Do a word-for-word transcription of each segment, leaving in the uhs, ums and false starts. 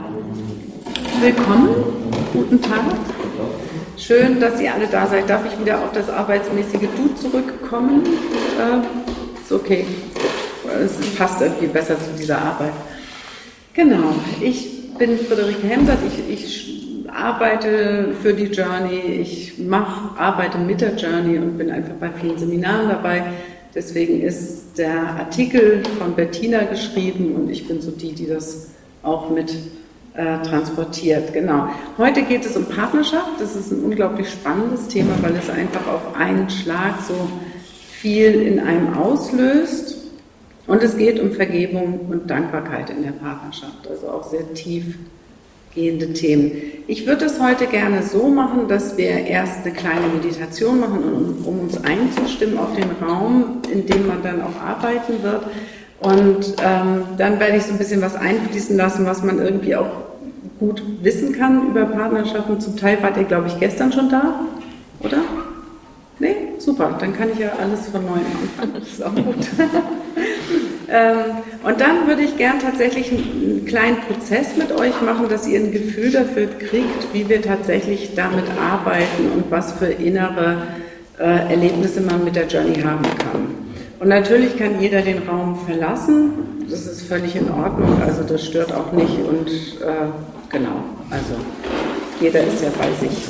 willkommen, guten Tag. Schön, dass ihr alle da seid. Darf ich wieder auf das arbeitsmäßige Du zurückkommen? Äh, ist okay. Es passt irgendwie besser zu dieser Arbeit. Genau, ich bin Friederike Hemsert. Ich, ich arbeite für die Journey. Ich mache, arbeite mit der Journey und bin einfach bei vielen Seminaren dabei. Deswegen ist der Artikel von Bettina geschrieben und ich bin so die, die das auch mit äh, transportiert. Genau. Heute geht es um Partnerschaft. Das ist ein unglaublich spannendes Thema, weil es einfach auf einen Schlag so viel in einem auslöst. Und es geht um Vergebung und Dankbarkeit in der Partnerschaft, also auch sehr tiefgehende Themen. Ich würde es heute gerne so machen, dass wir erst eine kleine Meditation machen, um, um uns einzustimmen auf den Raum, in dem man dann auch arbeiten wird. Und ähm, dann werde ich so ein bisschen was einfließen lassen, was man irgendwie auch gut wissen kann über Partnerschaften. Zum Teil wart ihr, glaube ich, gestern schon da, oder? Nee? Super, dann kann ich ja alles von neuem anfangen. Das ist auch gut. ähm, und dann würde ich gern tatsächlich einen kleinen Prozess mit euch machen, dass ihr ein Gefühl dafür kriegt, wie wir tatsächlich damit arbeiten und was für innere äh, Erlebnisse man mit der Journey haben kann. Und natürlich kann jeder den Raum verlassen, das ist völlig in Ordnung, also das stört auch nicht und äh, genau, also jeder ist ja bei sich.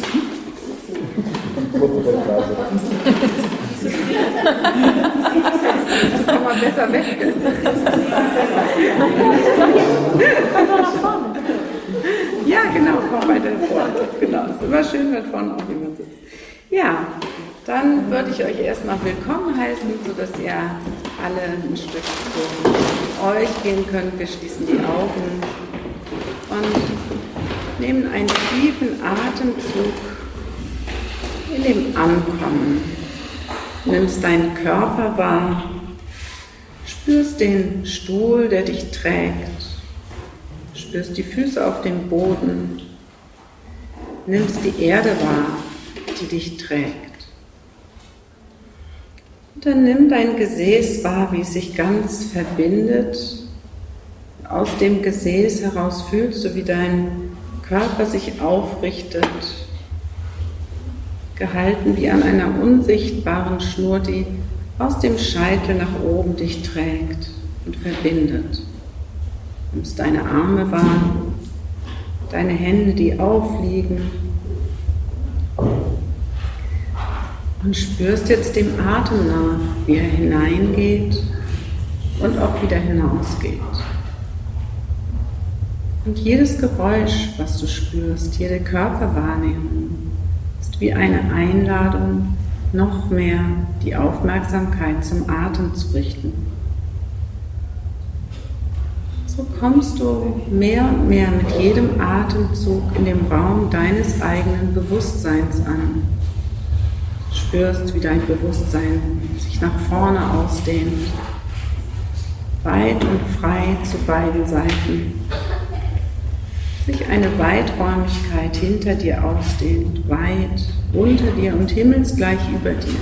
So kann man besser weg. Ja, genau, komm weiter vor. Genau, es ist immer schön, wenn vorne auch jemand sitzt. Ja, dann würde ich euch erstmal willkommen heißen, sodass ihr alle ein Stück zu euch gehen könnt. Wir schließen die Augen und nehmen einen tiefen Atemzug in dem Ankommen. Nimmst deinen Körper wahr, spürst den Stuhl, der dich trägt, spürst die Füße auf dem Boden, nimmst die Erde wahr, die dich trägt. Und dann nimm dein Gesäß wahr, wie es sich ganz verbindet. Aus dem Gesäß heraus fühlst du, wie dein Körper sich aufrichtet, gehalten wie an einer unsichtbaren Schnur, die aus dem Scheitel nach oben dich trägt und verbindet. Du nimmst deine Arme wahr, deine Hände, die aufliegen und spürst jetzt dem Atem nach, wie er hineingeht und auch wieder hinausgeht. Und jedes Geräusch, was du spürst, jede Körperwahrnehmung, ist wie eine Einladung, noch mehr die Aufmerksamkeit zum Atem zu richten. So kommst du mehr und mehr mit jedem Atemzug in dem Raum deines eigenen Bewusstseins an. Du spürst, wie dein Bewusstsein sich nach vorne ausdehnt, weit und frei zu beiden Seiten. Sich eine Weiträumigkeit hinter dir ausdehnt, weit unter dir und himmelsgleich über dir.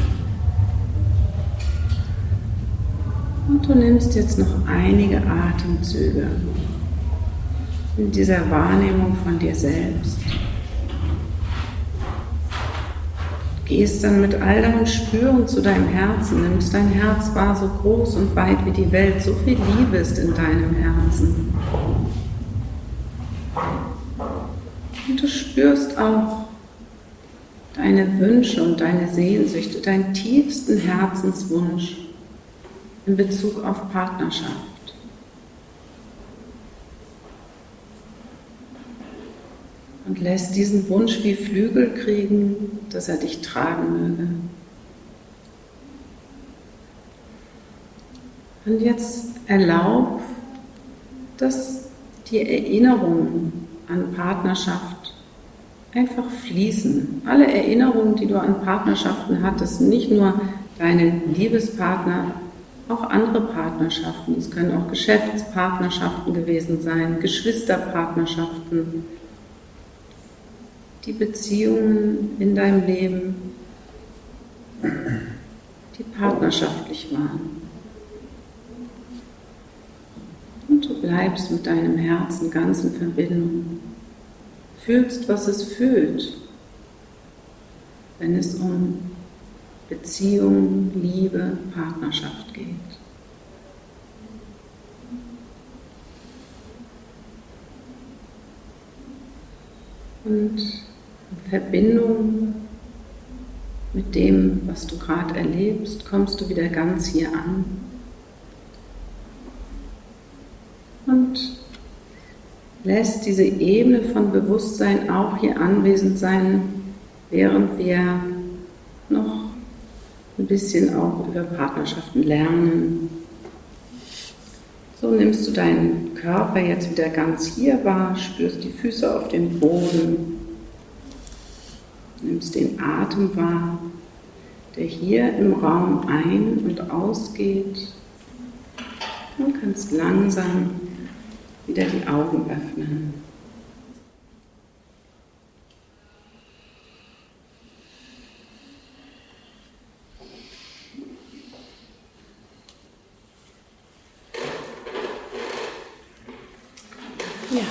Und du nimmst jetzt noch einige Atemzüge in dieser Wahrnehmung von dir selbst. Gehst dann mit all deinem Spüren zu deinem Herzen, nimmst dein Herz wahr, so groß und weit wie die Welt, so viel Liebe ist in deinem Herzen. Und du spürst auch deine Wünsche und deine Sehnsüchte, deinen tiefsten Herzenswunsch in Bezug auf Partnerschaft. Und lässt diesen Wunsch wie Flügel kriegen, dass er dich tragen möge. Und jetzt erlaub, dass die Erinnerungen an Partnerschaft einfach fließen. Alle Erinnerungen, die du an Partnerschaften hattest, nicht nur deine Liebespartner, auch andere Partnerschaften. Es können auch Geschäftspartnerschaften gewesen sein, Geschwisterpartnerschaften, die Beziehungen in deinem Leben, die partnerschaftlich waren. Und du bleibst mit deinem Herzen ganz in Verbindung. Fühlst, was es fühlt, wenn es um Beziehung, Liebe, Partnerschaft geht. Und in Verbindung mit dem, was du gerade erlebst, kommst du wieder ganz hier an. Und lässt diese Ebene von Bewusstsein auch hier anwesend sein, während wir noch ein bisschen auch über Partnerschaften lernen. So nimmst du deinen Körper jetzt wieder ganz hier wahr, spürst die Füße auf dem Boden, nimmst den Atem wahr, der hier im Raum ein- und ausgeht, und kannst langsam wieder die Augen öffnen. Ja,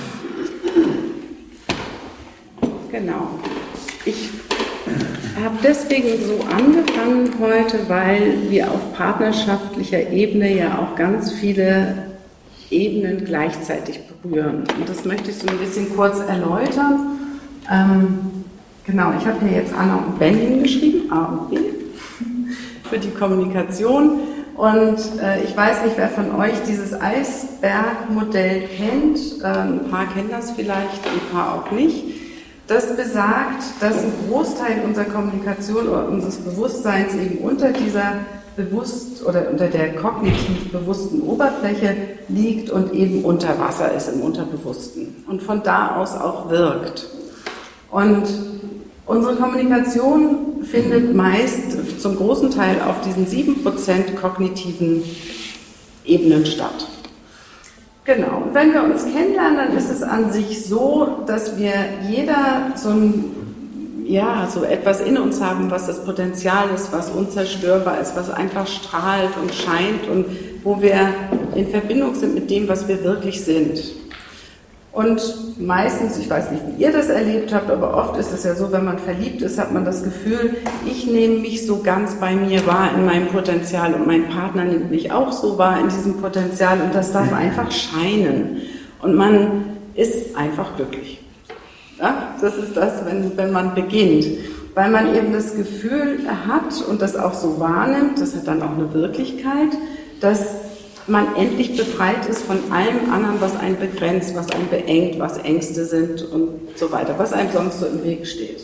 genau. Ich habe deswegen so angefangen heute, weil wir auf partnerschaftlicher Ebene ja auch ganz viele Ebenen gleichzeitig berühren. Und das möchte ich so ein bisschen kurz erläutern. Ähm, genau, ich habe hier jetzt Anna und Ben hingeschrieben, A und B, für die Kommunikation. Und äh, ich weiß nicht, wer von euch dieses Eisbergmodell kennt. Äh, ein paar kennen das vielleicht, ein paar auch nicht. Das besagt, dass ein Großteil unserer Kommunikation oder unseres Bewusstseins eben unter dieser bewusst oder unter der kognitiv bewussten Oberfläche liegt und eben unter Wasser ist im Unterbewussten und von da aus auch wirkt. Und unsere Kommunikation findet meist zum großen Teil auf diesen sieben Prozent kognitiven Ebenen statt. Genau, und wenn wir uns kennenlernen, dann ist es an sich so, dass wir jeder so ein ja, so etwas in uns haben, was das Potenzial ist, was unzerstörbar ist, was einfach strahlt und scheint und wo wir in Verbindung sind mit dem, was wir wirklich sind. Und meistens, ich weiß nicht, wie ihr das erlebt habt, aber oft ist es ja so, wenn man verliebt ist, hat man das Gefühl, ich nehme mich so ganz bei mir wahr in meinem Potenzial und mein Partner nimmt mich auch so wahr in diesem Potenzial und das darf einfach scheinen. Und man ist einfach glücklich. Ja, das ist das, wenn, wenn man beginnt, weil man eben das Gefühl hat und das auch so wahrnimmt, das hat dann auch eine Wirklichkeit, dass man endlich befreit ist von allem anderen, was einen begrenzt, was einen beengt, was Ängste sind und so weiter, was einem sonst so im Weg steht.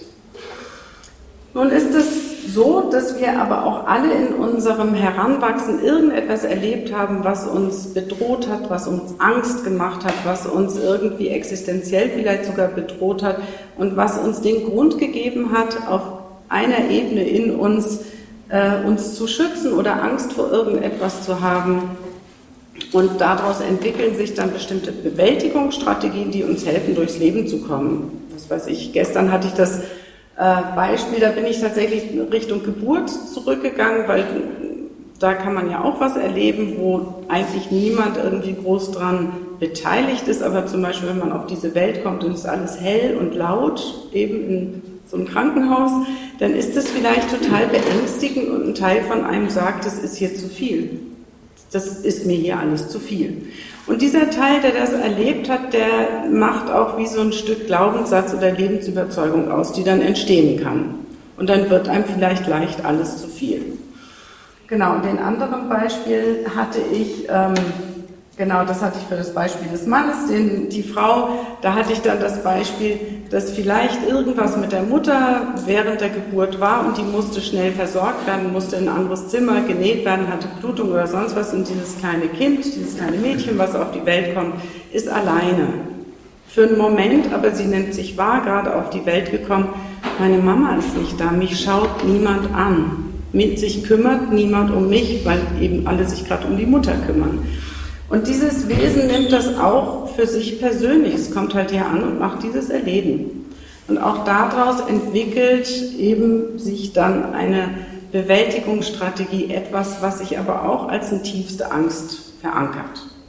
Nun ist es so, dass wir aber auch alle in unserem Heranwachsen irgendetwas erlebt haben, was uns bedroht hat, was uns Angst gemacht hat, was uns irgendwie existenziell vielleicht sogar bedroht hat und was uns den Grund gegeben hat, auf einer Ebene in uns, äh, uns zu schützen oder Angst vor irgendetwas zu haben. Und daraus entwickeln sich dann bestimmte Bewältigungsstrategien, die uns helfen, durchs Leben zu kommen. Was weiß ich, gestern hatte ich das Beispiel, da bin ich tatsächlich Richtung Geburt zurückgegangen, weil da kann man ja auch was erleben, wo eigentlich niemand irgendwie groß dran beteiligt ist, aber zum Beispiel, wenn man auf diese Welt kommt und es ist alles hell und laut, eben in so einem Krankenhaus, dann ist das vielleicht total beängstigend und ein Teil von einem sagt, es ist hier zu viel. Das ist mir hier alles zu viel. Und dieser Teil, der das erlebt hat, der macht auch wie so ein Stück Glaubenssatz oder Lebensüberzeugung aus, die dann entstehen kann. Und dann wird einem vielleicht leicht alles zu viel. Genau, und den anderen Beispiel hatte ich, ähm, genau, das hatte ich für das Beispiel des Mannes, den, die Frau, da hatte ich dann das Beispiel, dass vielleicht irgendwas mit der Mutter während der Geburt war und die musste schnell versorgt werden, musste in ein anderes Zimmer genäht werden, hatte Blutung oder sonst was und dieses kleine Kind, dieses kleine Mädchen, was auf die Welt kommt, ist alleine. Für einen Moment, aber sie nimmt sich wahr, gerade auf die Welt gekommen, meine Mama ist nicht da, mich schaut niemand an. Mit sich kümmert niemand um mich, weil eben alle sich gerade um die Mutter kümmern. Und dieses Wesen nimmt das auch für sich persönlich. Es kommt halt hier an und macht dieses Erleben. Und auch daraus entwickelt eben sich dann eine Bewältigungsstrategie, etwas, was sich aber auch als eine tiefste Angst verankert.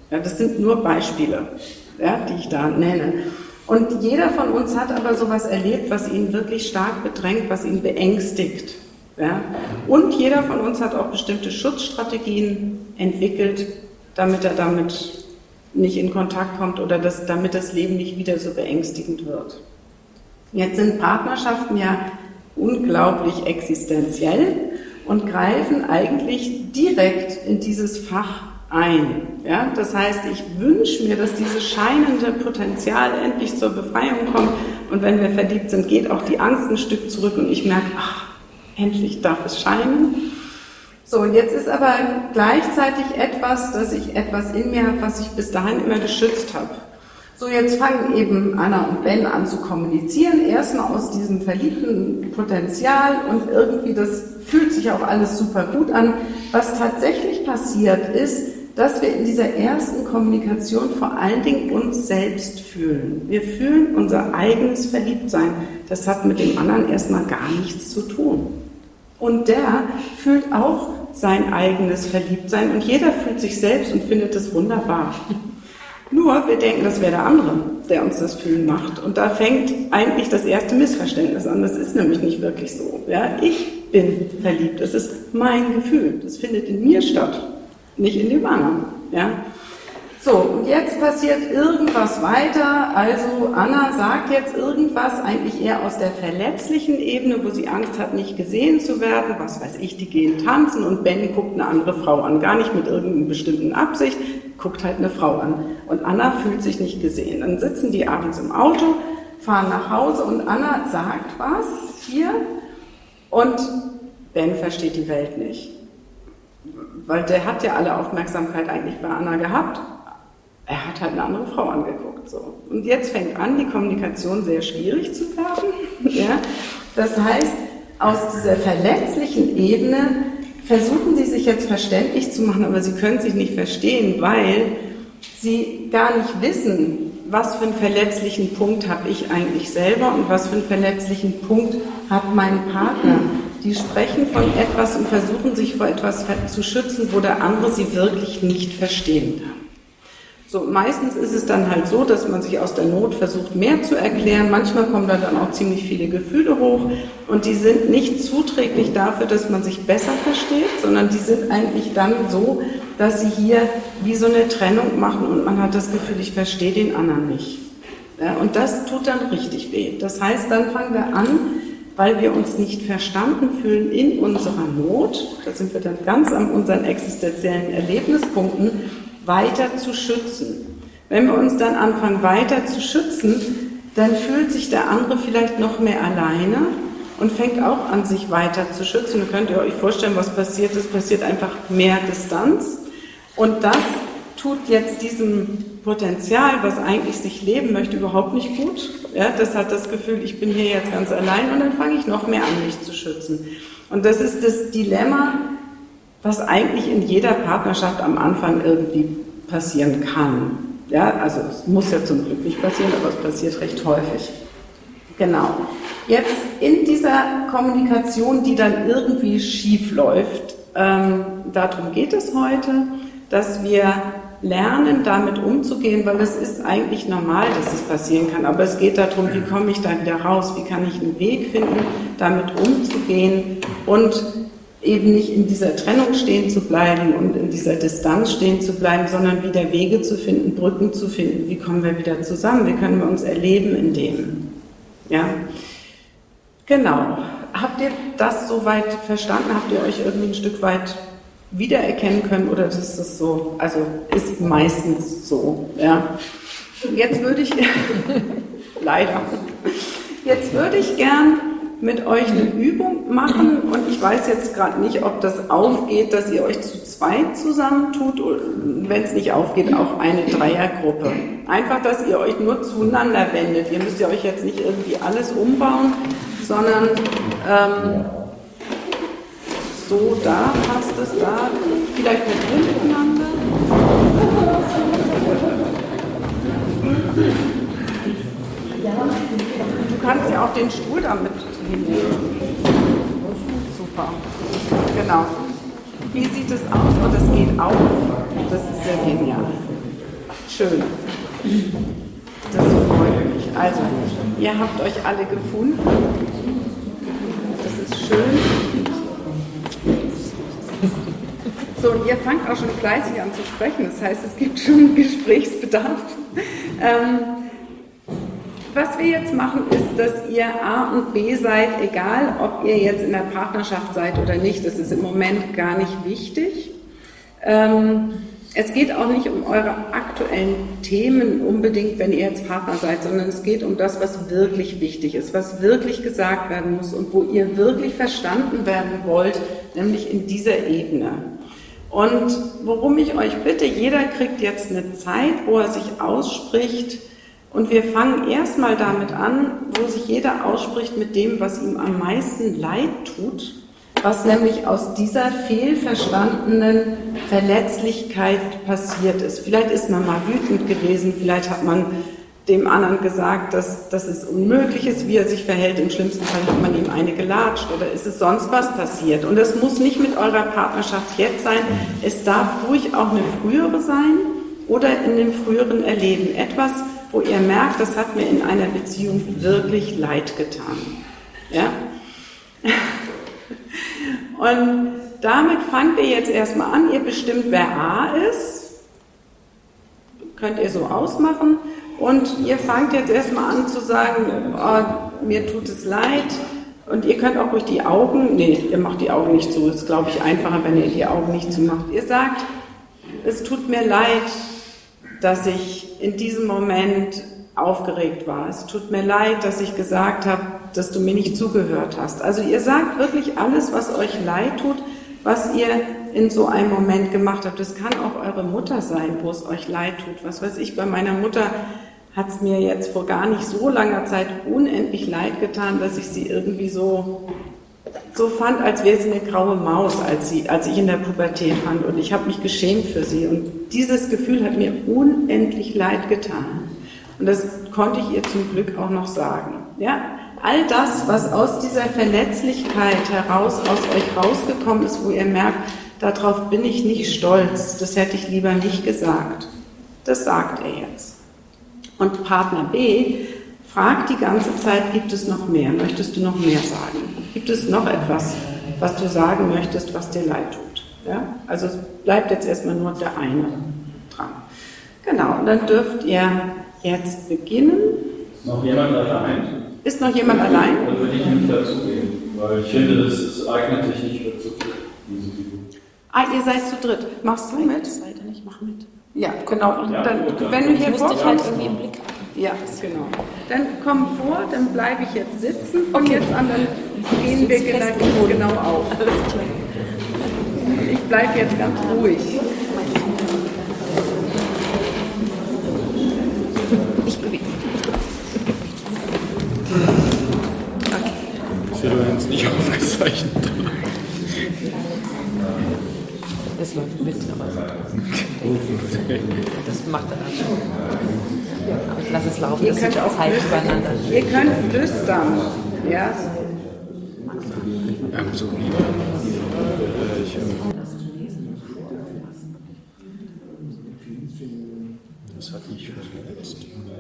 Ja, das sind nur Beispiele, ja, die ich da nenne. Und jeder von uns hat aber sowas erlebt, was ihn wirklich stark bedrängt, was ihn beängstigt. Ja? Und jeder von uns hat auch bestimmte Schutzstrategien entwickelt, damit er damit nicht in Kontakt kommt oder das, damit das Leben nicht wieder so beängstigend wird. Jetzt sind Partnerschaften ja unglaublich existenziell und greifen eigentlich direkt in dieses Fach ein. Ja? Das heißt, ich wünsche mir, dass dieses scheinende Potenzial endlich zur Befreiung kommt und wenn wir verliebt sind, geht auch die Angst ein Stück zurück und ich merke, ach, endlich darf es scheinen. So, jetzt ist aber gleichzeitig etwas, dass ich etwas in mir habe, was ich bis dahin immer geschützt habe. So, jetzt fangen eben Anna und Ben an zu kommunizieren, erstmal aus diesem verliebten Potenzial und irgendwie, das fühlt sich auch alles super gut an. Was tatsächlich passiert ist, dass wir in dieser ersten Kommunikation vor allen Dingen uns selbst fühlen. Wir fühlen unser eigenes Verliebtsein. Das hat mit dem anderen erstmal gar nichts zu tun. Und der fühlt auch sein eigenes Verliebtsein und jeder fühlt sich selbst und findet es wunderbar. Nur, wir denken, das wäre der andere, der uns das Fühlen macht. Und da fängt eigentlich das erste Missverständnis an. Das ist nämlich nicht wirklich so. Ja? Ich bin verliebt. Es ist mein Gefühl. Das findet in mir statt, nicht in dem anderen. Ja? So, und jetzt passiert irgendwas weiter. Also Anna sagt jetzt irgendwas, eigentlich eher aus der verletzlichen Ebene, wo sie Angst hat, nicht gesehen zu werden. Was weiß ich, die gehen tanzen und Ben guckt eine andere Frau an. Gar nicht mit irgendeiner bestimmten Absicht, guckt halt eine Frau an. Und Anna fühlt sich nicht gesehen. Dann sitzen die abends im Auto, fahren nach Hause und Anna sagt was hier und Ben versteht die Welt nicht. Weil der hat ja alle Aufmerksamkeit eigentlich bei Anna gehabt. Er hat halt eine andere Frau angeguckt. So. Und jetzt fängt an, die Kommunikation sehr schwierig zu werden. Ja? Das heißt, aus dieser verletzlichen Ebene versuchen sie sich jetzt verständlich zu machen, aber sie können sich nicht verstehen, weil sie gar nicht wissen, was für einen verletzlichen Punkt habe ich eigentlich selber und was für einen verletzlichen Punkt hat mein Partner. Die sprechen von etwas und versuchen sich vor etwas zu schützen, wo der andere sie wirklich nicht verstehen kann. So, meistens ist es dann halt so, dass man sich aus der Not versucht, mehr zu erklären. Manchmal kommen da dann auch ziemlich viele Gefühle hoch und die sind nicht zuträglich dafür, dass man sich besser versteht, sondern die sind eigentlich dann so, dass sie hier wie so eine Trennung machen und man hat das Gefühl, ich verstehe den anderen nicht. Ja, und das tut dann richtig weh. Das heißt, dann fangen wir an, weil wir uns nicht verstanden fühlen in unserer Not, da sind wir dann ganz an unseren existenziellen Erlebnispunkten, weiter zu schützen. Wenn wir uns dann anfangen, weiter zu schützen, dann fühlt sich der andere vielleicht noch mehr alleine und fängt auch an, sich weiter zu schützen. Da könnt ihr euch vorstellen, was passiert ist. Passiert einfach mehr Distanz. Und das tut jetzt diesem Potenzial, was eigentlich sich leben möchte, überhaupt nicht gut. Ja, das hat das Gefühl, ich bin hier jetzt ganz allein und dann fange ich noch mehr an, mich zu schützen. Und das ist das Dilemma, was eigentlich in jeder Partnerschaft am Anfang irgendwie passieren kann. Ja, also es muss ja zum Glück nicht passieren, aber es passiert recht häufig. Genau. Jetzt in dieser Kommunikation, die dann irgendwie schief läuft, ähm, darum geht es heute, dass wir lernen, damit umzugehen, weil es ist eigentlich normal, dass es passieren kann, aber es geht darum, wie komme ich da wieder raus, wie kann ich einen Weg finden, damit umzugehen und eben nicht in dieser Trennung stehen zu bleiben und in dieser Distanz stehen zu bleiben, sondern wieder Wege zu finden, Brücken zu finden. Wie kommen wir wieder zusammen? Wie können wir uns erleben in dem? Ja, genau. Habt ihr das soweit verstanden? Habt ihr euch irgendwie ein Stück weit wiedererkennen können oder ist das so? Also ist meistens so. Ja. Jetzt würde ich leider. Jetzt würde ich gern mit euch eine Übung machen und ich weiß jetzt gerade nicht, ob das aufgeht, dass ihr euch zu zweit zusammentut oder wenn es nicht aufgeht, auch eine Dreiergruppe. Einfach, dass ihr euch nur zueinander wendet. Ihr müsst ja euch jetzt nicht irgendwie alles umbauen, sondern ähm, so, da passt es, da, vielleicht mit miteinander. Du kannst ja auch den Stuhl damit hinnehmen. Super. Genau. Wie sieht es aus? Und es geht auf. Das ist sehr genial. Schön. Das freut mich. Also, ihr habt euch alle gefunden. Das ist schön. So, und ihr fangt auch schon fleißig an zu sprechen. Das heißt, es gibt schon Gesprächsbedarf. Ähm, was wir jetzt machen, ist, dass ihr A und B seid, egal ob ihr jetzt in der Partnerschaft seid oder nicht. Das ist im Moment gar nicht wichtig. Ähm, Es geht auch nicht um eure aktuellen Themen unbedingt, wenn ihr jetzt Partner seid, sondern es geht um das, was wirklich wichtig ist, was wirklich gesagt werden muss und wo ihr wirklich verstanden werden wollt, nämlich in dieser Ebene. Und worum ich euch bitte, jeder kriegt jetzt eine Zeit, wo er sich ausspricht, und wir fangen erstmal damit an, wo sich jeder ausspricht mit dem, was ihm am meisten leid tut, was nämlich aus dieser fehlverstandenen Verletzlichkeit passiert ist. Vielleicht ist man mal wütend gewesen, vielleicht hat man dem anderen gesagt, dass, dass es unmöglich ist, wie er sich verhält. Im schlimmsten Fall hat man ihm eine gelatscht oder ist es sonst was passiert. Und das muss nicht mit eurer Partnerschaft jetzt sein. Es darf ruhig auch eine frühere sein oder in dem früheren Erleben. Etwas, wo ihr merkt, das hat mir in einer Beziehung wirklich leid getan. Ja? Und damit fangt ihr jetzt erstmal an. Ihr bestimmt, wer A ist. Könnt ihr so ausmachen. Und ihr fangt jetzt erstmal an zu sagen, oh, mir tut es leid. Und ihr könnt auch ruhig die Augen, nee, ihr macht die Augen nicht zu. Das ist, glaube ich, einfacher, wenn ihr die Augen nicht zumacht. Ihr sagt, es tut mir leid, dass ich in diesem Moment aufgeregt war. Es tut mir leid, dass ich gesagt habe, dass du mir nicht zugehört hast. Also ihr sagt wirklich alles, was euch leid tut, was ihr in so einem Moment gemacht habt. Das kann auch eure Mutter sein, wo es euch leid tut. Was weiß ich, bei meiner Mutter hat es mir jetzt vor gar nicht so langer Zeit unendlich leid getan, dass ich sie irgendwie so, so fand, als wäre sie eine graue Maus, als, sie, als ich in der Pubertät fand. Und ich habe mich geschämt für sie. Und dieses Gefühl hat mir unendlich leid getan. Und das konnte ich ihr zum Glück auch noch sagen. Ja? All das, was aus dieser Verletzlichkeit heraus, aus euch rausgekommen ist, wo ihr merkt, darauf bin ich nicht stolz, das hätte ich lieber nicht gesagt, das sagt er jetzt. Und Partner B fragt die ganze Zeit, gibt es noch mehr? Möchtest du noch mehr sagen? Gibt es noch etwas, was du sagen möchtest, was dir leid tut? Ja? Also es bleibt jetzt erstmal nur der eine dran. Genau, und dann dürft ihr jetzt beginnen. Ist noch jemand allein? Ist noch jemand allein? Dann würde ich nicht dazugehen, weil ich finde, das, das eignet sich nicht für zu dritt, diese Übung. Ah, ihr seid zu dritt. Machst du mit? Seite nicht, mach mit. Ja, genau. Und Ja, dann, gut, dann- wenn du hier Ich muss dich halt vorkommst, irgendwie im Blick haben. ja, genau. Dann komm vor, dann bleibe ich jetzt sitzen von jetzt an, dann gehen wir gleich genau auf. Alles klar. Ich bleibe jetzt ganz ruhig. Ich bewege mich. Das wird übrigens nicht aufgezeichnet. Das läuft mit, aber das macht er dann schon. Aber ich lasse es laufen, Ihr das könnt ist auch Zeit flüstern. übereinander. Ihr könnt flüstern. Ja. Ähm, so wie äh, ich, ähm, das hat mich verletzt.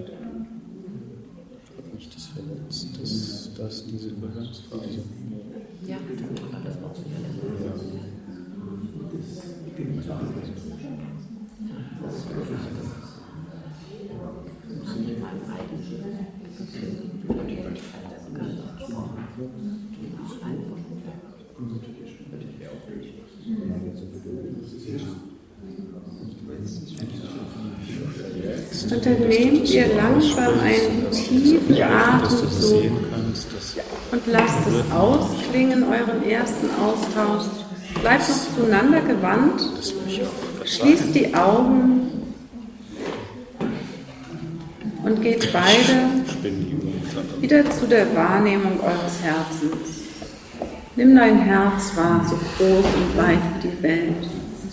Hat mich das verletzt, dass, dass diese Übergangsphase. Ja, dann alles auch wieder. Und dann nehmt ihr langsam einen tiefen Dass du Atemzug das sehen kannst, dass und lasst es ausklingen, euren ersten Austausch. Bleibt noch zueinander gewandt. das mich auch Schließt die Augen und geht beide wieder zu der Wahrnehmung eures Herzens. Nimm dein Herz wahr, so groß und weit wie die Welt.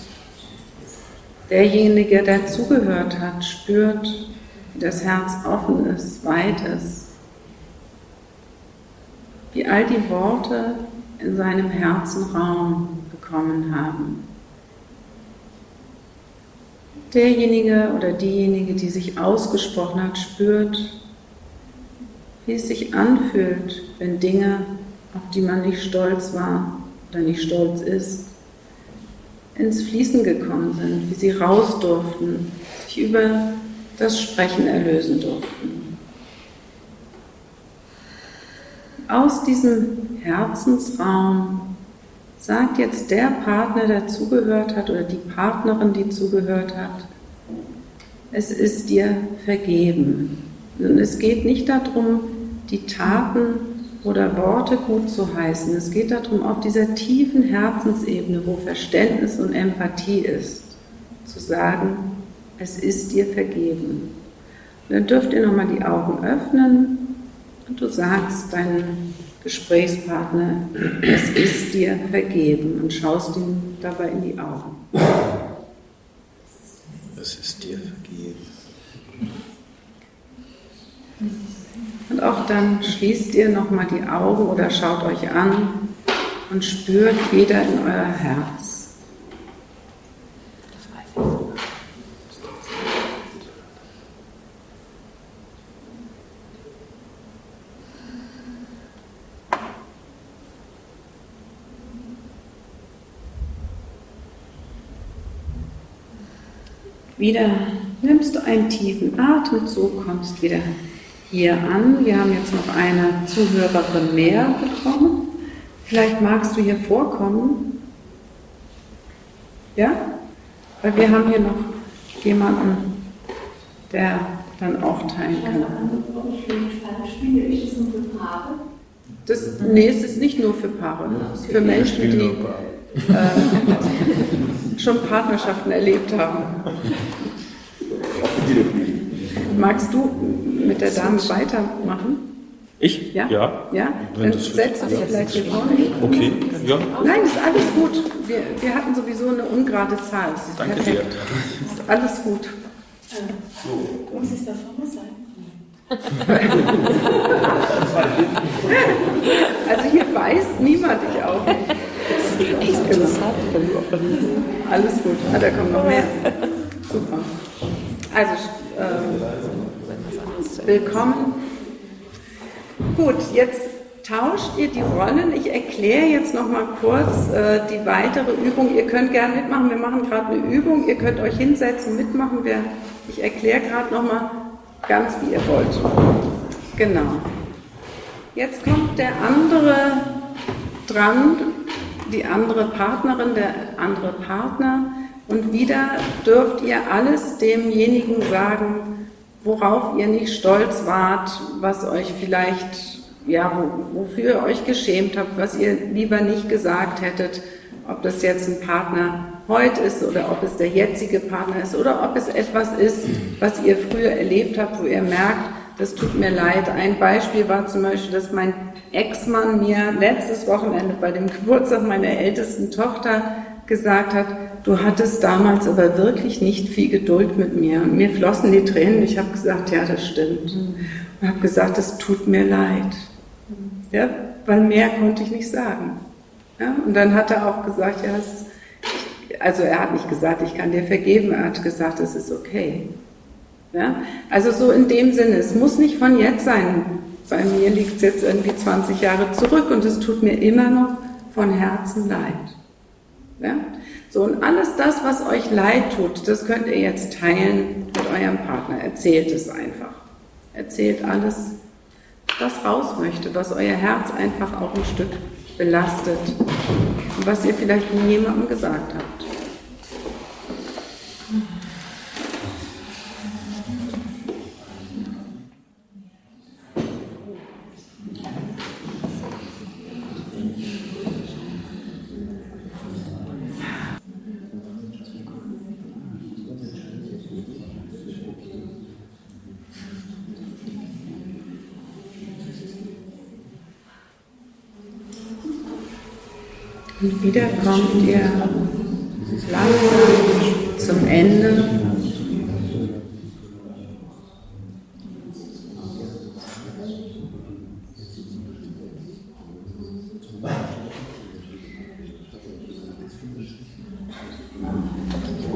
Derjenige, der zugehört hat, spürt, wie das Herz offen ist, weit ist. Wie all die Worte in seinem Herzen Raum bekommen haben. derjenige oder diejenige, die sich ausgesprochen hat, spürt, wie es sich anfühlt, wenn Dinge, auf die man nicht stolz war oder nicht stolz ist, ins Fließen gekommen sind, wie sie raus durften, sich über das Sprechen erlösen durften. Aus diesem Herzensraum sagt jetzt der Partner, der zugehört hat, oder die Partnerin, die zugehört hat, es ist dir vergeben. Und es geht nicht darum, die Taten oder Worte gut zu heißen. Es geht darum, auf dieser tiefen Herzensebene, wo Verständnis und Empathie ist, zu sagen, es ist dir vergeben. Und dann dürft ihr nochmal die Augen öffnen und du sagst deinem Gesprächspartner, es ist dir vergeben und schaust ihm dabei in die Augen. Es ist dir vergeben. Und auch dann schließt ihr nochmal die Augen oder schaut euch an und spürt wieder in euer Herz. Wieder nimmst du einen tiefen Atemzug, kommst wieder hier an. Wir haben jetzt noch eine Zuhörerin mehr bekommen. Vielleicht magst du hier vorkommen. Ja? Weil wir haben hier noch jemanden, der dann auch teilen kann. Spiele ich das nur für Paare? Das, nee, es ist nicht nur für Paare. Für Menschen, die äh, schon Partnerschaften erlebt haben. Magst du mit der Dame weitermachen? Ich? Ja? Ja. Ja? Wenn Dann das setz dich vielleicht hier vorne. Okay, ja. Nein, ist alles gut. Wir, wir hatten sowieso eine ungerade Zahl. Das ist Danke perfekt. dir. Ist alles gut. Muss es da vorne sein? Also hier beißt niemand, ich auch nicht. Genau. Alles gut. Ah, da kommt noch mehr. Super. Also, äh, willkommen. Gut, jetzt tauscht ihr die Rollen. Ich erkläre jetzt noch mal kurz äh, die weitere Übung. Ihr könnt gerne mitmachen. Wir machen gerade eine Übung. Ihr könnt euch hinsetzen, mitmachen. Wir, ich erkläre gerade noch mal ganz, wie ihr wollt. Genau. Jetzt kommt der andere dran, die andere Partnerin, der andere Partner. Und wieder dürft ihr alles demjenigen sagen, worauf ihr nicht stolz wart, was euch vielleicht, ja, wo, wofür ihr euch geschämt habt, was ihr lieber nicht gesagt hättet, ob das jetzt ein Partner heute ist oder ob es der jetzige Partner ist oder ob es etwas ist, was ihr früher erlebt habt, wo ihr merkt, das tut mir leid. Ein Beispiel war zum Beispiel, dass mein Ex-Mann mir letztes Wochenende bei dem Geburtstag meiner ältesten Tochter gesagt hat, du hattest damals aber wirklich nicht viel Geduld mit mir. Und mir flossen die Tränen. Ich habe gesagt, ja, das stimmt. Und habe gesagt, es tut mir leid. Ja, weil mehr konnte ich nicht sagen. Ja, und dann hat er auch gesagt, ja, es, also er hat nicht gesagt, ich kann dir vergeben. Er hat gesagt, es ist okay. Ja, also so in dem Sinne, es muss nicht von jetzt sein. Bei mir liegt es jetzt irgendwie zwanzig Jahre zurück und es tut mir immer noch von Herzen leid. Ja? So, und alles das, was euch leid tut, das könnt ihr jetzt teilen mit eurem Partner. Erzählt es einfach. Erzählt alles, was raus möchte, was euer Herz einfach auch ein Stück belastet und was ihr vielleicht niemandem gesagt habt. Und wieder kommt ihr langsam zum Ende.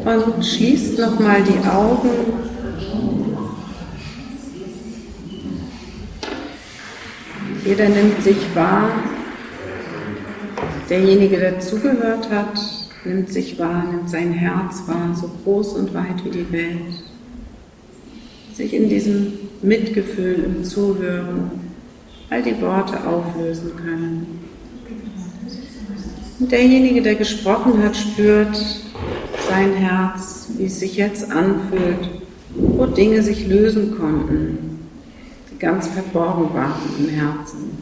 Und schließt nochmal die Augen. Jeder nimmt sich wahr. Derjenige, der zugehört hat, nimmt sich wahr, nimmt sein Herz wahr, so groß und weit wie die Welt. Sich in diesem Mitgefühl, im Zuhören, all die Worte auflösen können. Und derjenige, der gesprochen hat, spürt sein Herz, wie es sich jetzt anfühlt, wo Dinge sich lösen konnten, die ganz verborgen waren im Herzen.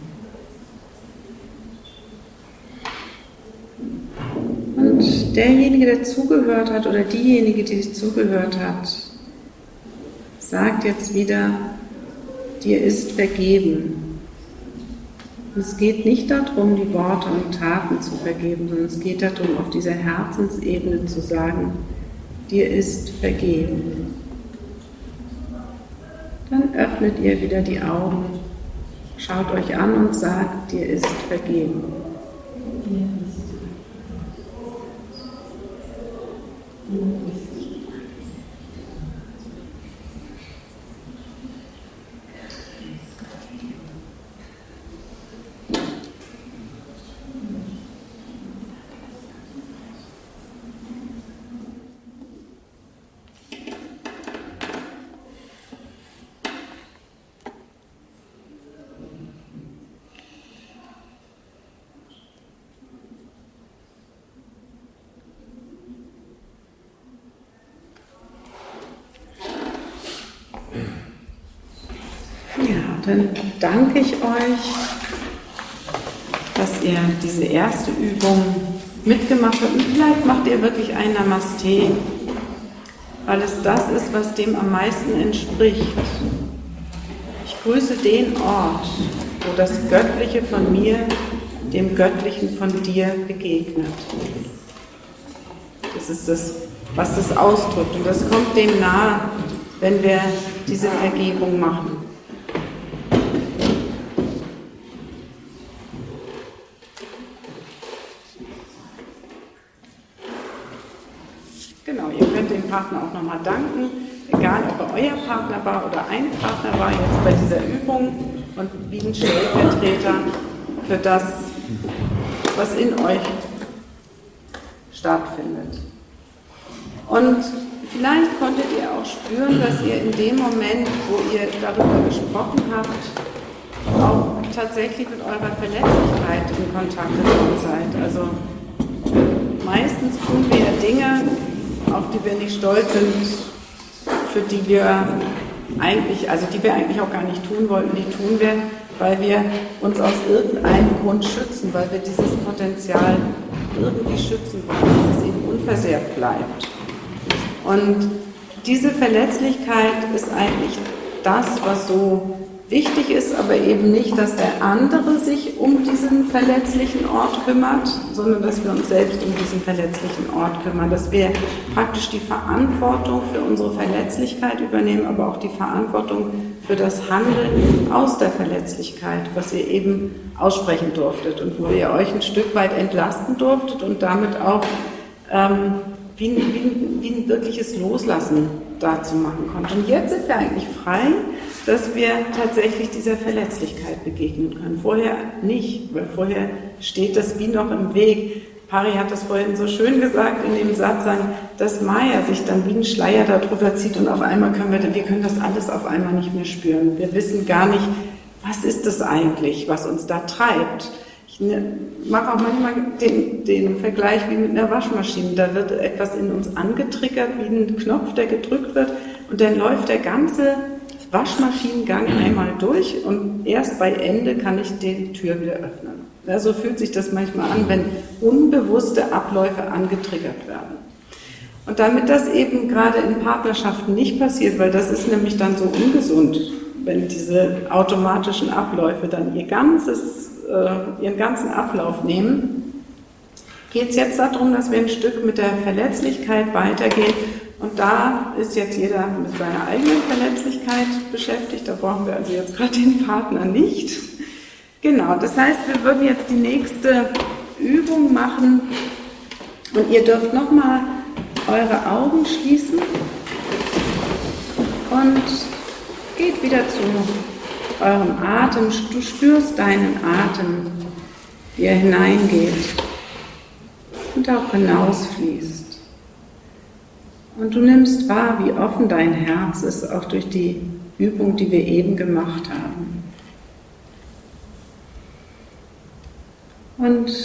Und derjenige, der zugehört hat, oder diejenige, die zugehört hat, sagt jetzt wieder, dir ist vergeben. Und es geht nicht darum, die Worte und Taten zu vergeben, sondern es geht darum, auf dieser Herzensebene zu sagen, dir ist vergeben. Dann öffnet ihr wieder die Augen, schaut euch an und sagt, dir ist vergeben. Dann danke ich euch, dass ihr diese erste Übung mitgemacht habt. Und vielleicht macht ihr wirklich ein Namaste, weil es das ist, was dem am meisten entspricht. Ich grüße den Ort, wo das Göttliche von mir dem Göttlichen von dir begegnet. Das ist das, was das ausdrückt. Und das kommt dem nahe, wenn wir diese Vergebung machen. Genau, ihr könnt dem Partner auch nochmal danken, egal ob er euer Partner war oder ein Partner war jetzt bei dieser Übung, und wie ein Stellvertreter für das, was in euch stattfindet. Und vielleicht konntet ihr auch spüren, dass ihr in dem Moment, wo ihr darüber gesprochen habt, auch tatsächlich mit eurer Verletzlichkeit in Kontakt gekommen seid. Also meistens tun wir Dinge, auf die wir nicht stolz sind, für die wir eigentlich, also die wir eigentlich auch gar nicht tun wollten, die tun wir, weil wir uns aus irgendeinem Grund schützen, weil wir dieses Potenzial irgendwie schützen wollen, dass es eben unversehrt bleibt. Und diese Verletzlichkeit ist eigentlich das, was so wichtig ist, aber eben nicht, dass der andere sich um diesen verletzlichen Ort kümmert, sondern dass wir uns selbst um diesen verletzlichen Ort kümmern, dass wir praktisch die Verantwortung für unsere Verletzlichkeit übernehmen, aber auch die Verantwortung für das Handeln aus der Verletzlichkeit, was ihr eben aussprechen durftet und wo ihr euch ein Stück weit entlasten durftet und damit auch ähm, wie, ein, wie, ein, wie ein wirkliches Loslassen dazu machen konntet. Und jetzt sind wir eigentlich frei, dass wir tatsächlich dieser Verletzlichkeit begegnen können. Vorher nicht, weil vorher steht das wie noch im Weg. Pari hat das vorhin so schön gesagt in dem Satz, dass Maya sich dann wie ein Schleier darüber zieht und auf einmal können wir, wir können das alles auf einmal nicht mehr spüren. Wir wissen gar nicht, was ist das eigentlich, was uns da treibt. Ich mache auch manchmal den, den Vergleich wie mit einer Waschmaschine. Da wird etwas in uns angetriggert, wie ein Knopf, der gedrückt wird, und dann läuft der ganze Waschmaschinengang einmal durch und erst bei Ende kann ich die Tür wieder öffnen. Ja, so fühlt sich das manchmal an, wenn unbewusste Abläufe angetriggert werden. Und damit das eben gerade in Partnerschaften nicht passiert, weil das ist nämlich dann so ungesund, wenn diese automatischen Abläufe dann ihr ganzes, äh, ihren ganzen Ablauf nehmen, geht es jetzt darum, dass wir ein Stück mit der Verletzlichkeit weitergehen. Und da ist jetzt jeder mit seiner eigenen Verletzlichkeit beschäftigt. Da brauchen wir also jetzt gerade den Partner nicht. Genau, das heißt, wir würden jetzt die nächste Übung machen. Und ihr dürft nochmal eure Augen schließen und geht wieder zu eurem Atem. Du spürst deinen Atem, wie er hineingeht und auch hinausfließt. Und du nimmst wahr, wie offen dein Herz ist, auch durch die Übung, die wir eben gemacht haben. Und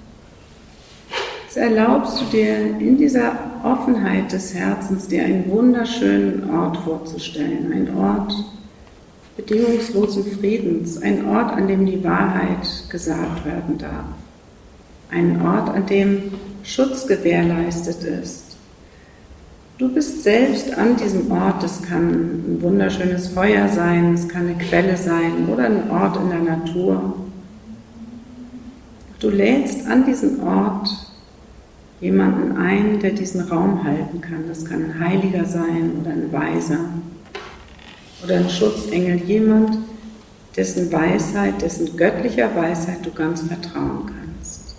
so erlaubst du dir in dieser Offenheit des Herzens, dir einen wunderschönen Ort vorzustellen, ein Ort bedingungslosen Friedens, ein Ort, an dem die Wahrheit gesagt werden darf, ein Ort, an dem Schutz gewährleistet ist. Du bist selbst an diesem Ort, es kann ein wunderschönes Feuer sein, es kann eine Quelle sein oder ein Ort in der Natur. Du lädst an diesen Ort jemanden ein, der diesen Raum halten kann. Das kann ein Heiliger sein oder ein Weiser oder ein Schutzengel, jemand, dessen Weisheit, dessen göttlicher Weisheit du ganz vertrauen kannst.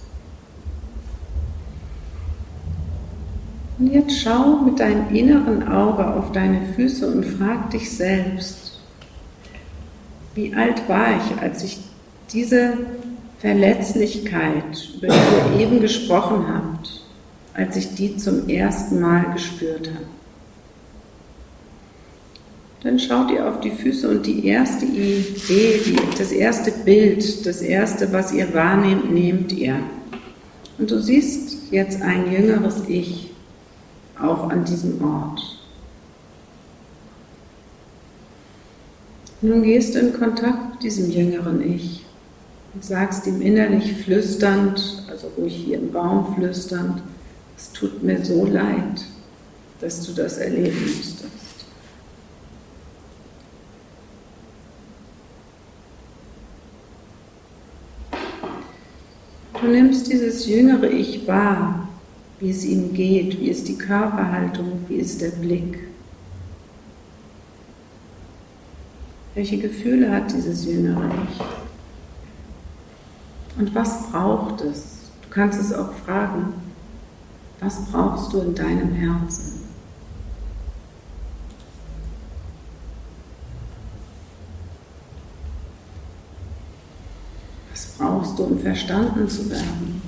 Und jetzt schau mit deinem inneren Auge auf deine Füße und frag dich selbst, wie alt war ich, als ich diese Verletzlichkeit, über die ihr eben gesprochen habt, als ich die zum ersten Mal gespürt habe. Dann schaut ihr auf die Füße und die erste Idee, die, das erste Bild, das erste, was ihr wahrnehmt, nehmt ihr. Und du siehst jetzt ein jüngeres Ich, auch an diesem Ort. Nun gehst du in Kontakt mit diesem jüngeren Ich und sagst ihm innerlich flüsternd, also ruhig hier im Raum flüsternd, es tut mir so leid, dass du das erleben musstest. Du nimmst dieses jüngere Ich wahr, wie es ihm geht, wie ist die Körperhaltung, wie ist der Blick. Welche Gefühle hat dieses jüngere Ich? Und was braucht es? Du kannst es auch fragen. Was brauchst du in deinem Herzen? Was brauchst du, um verstanden zu werden?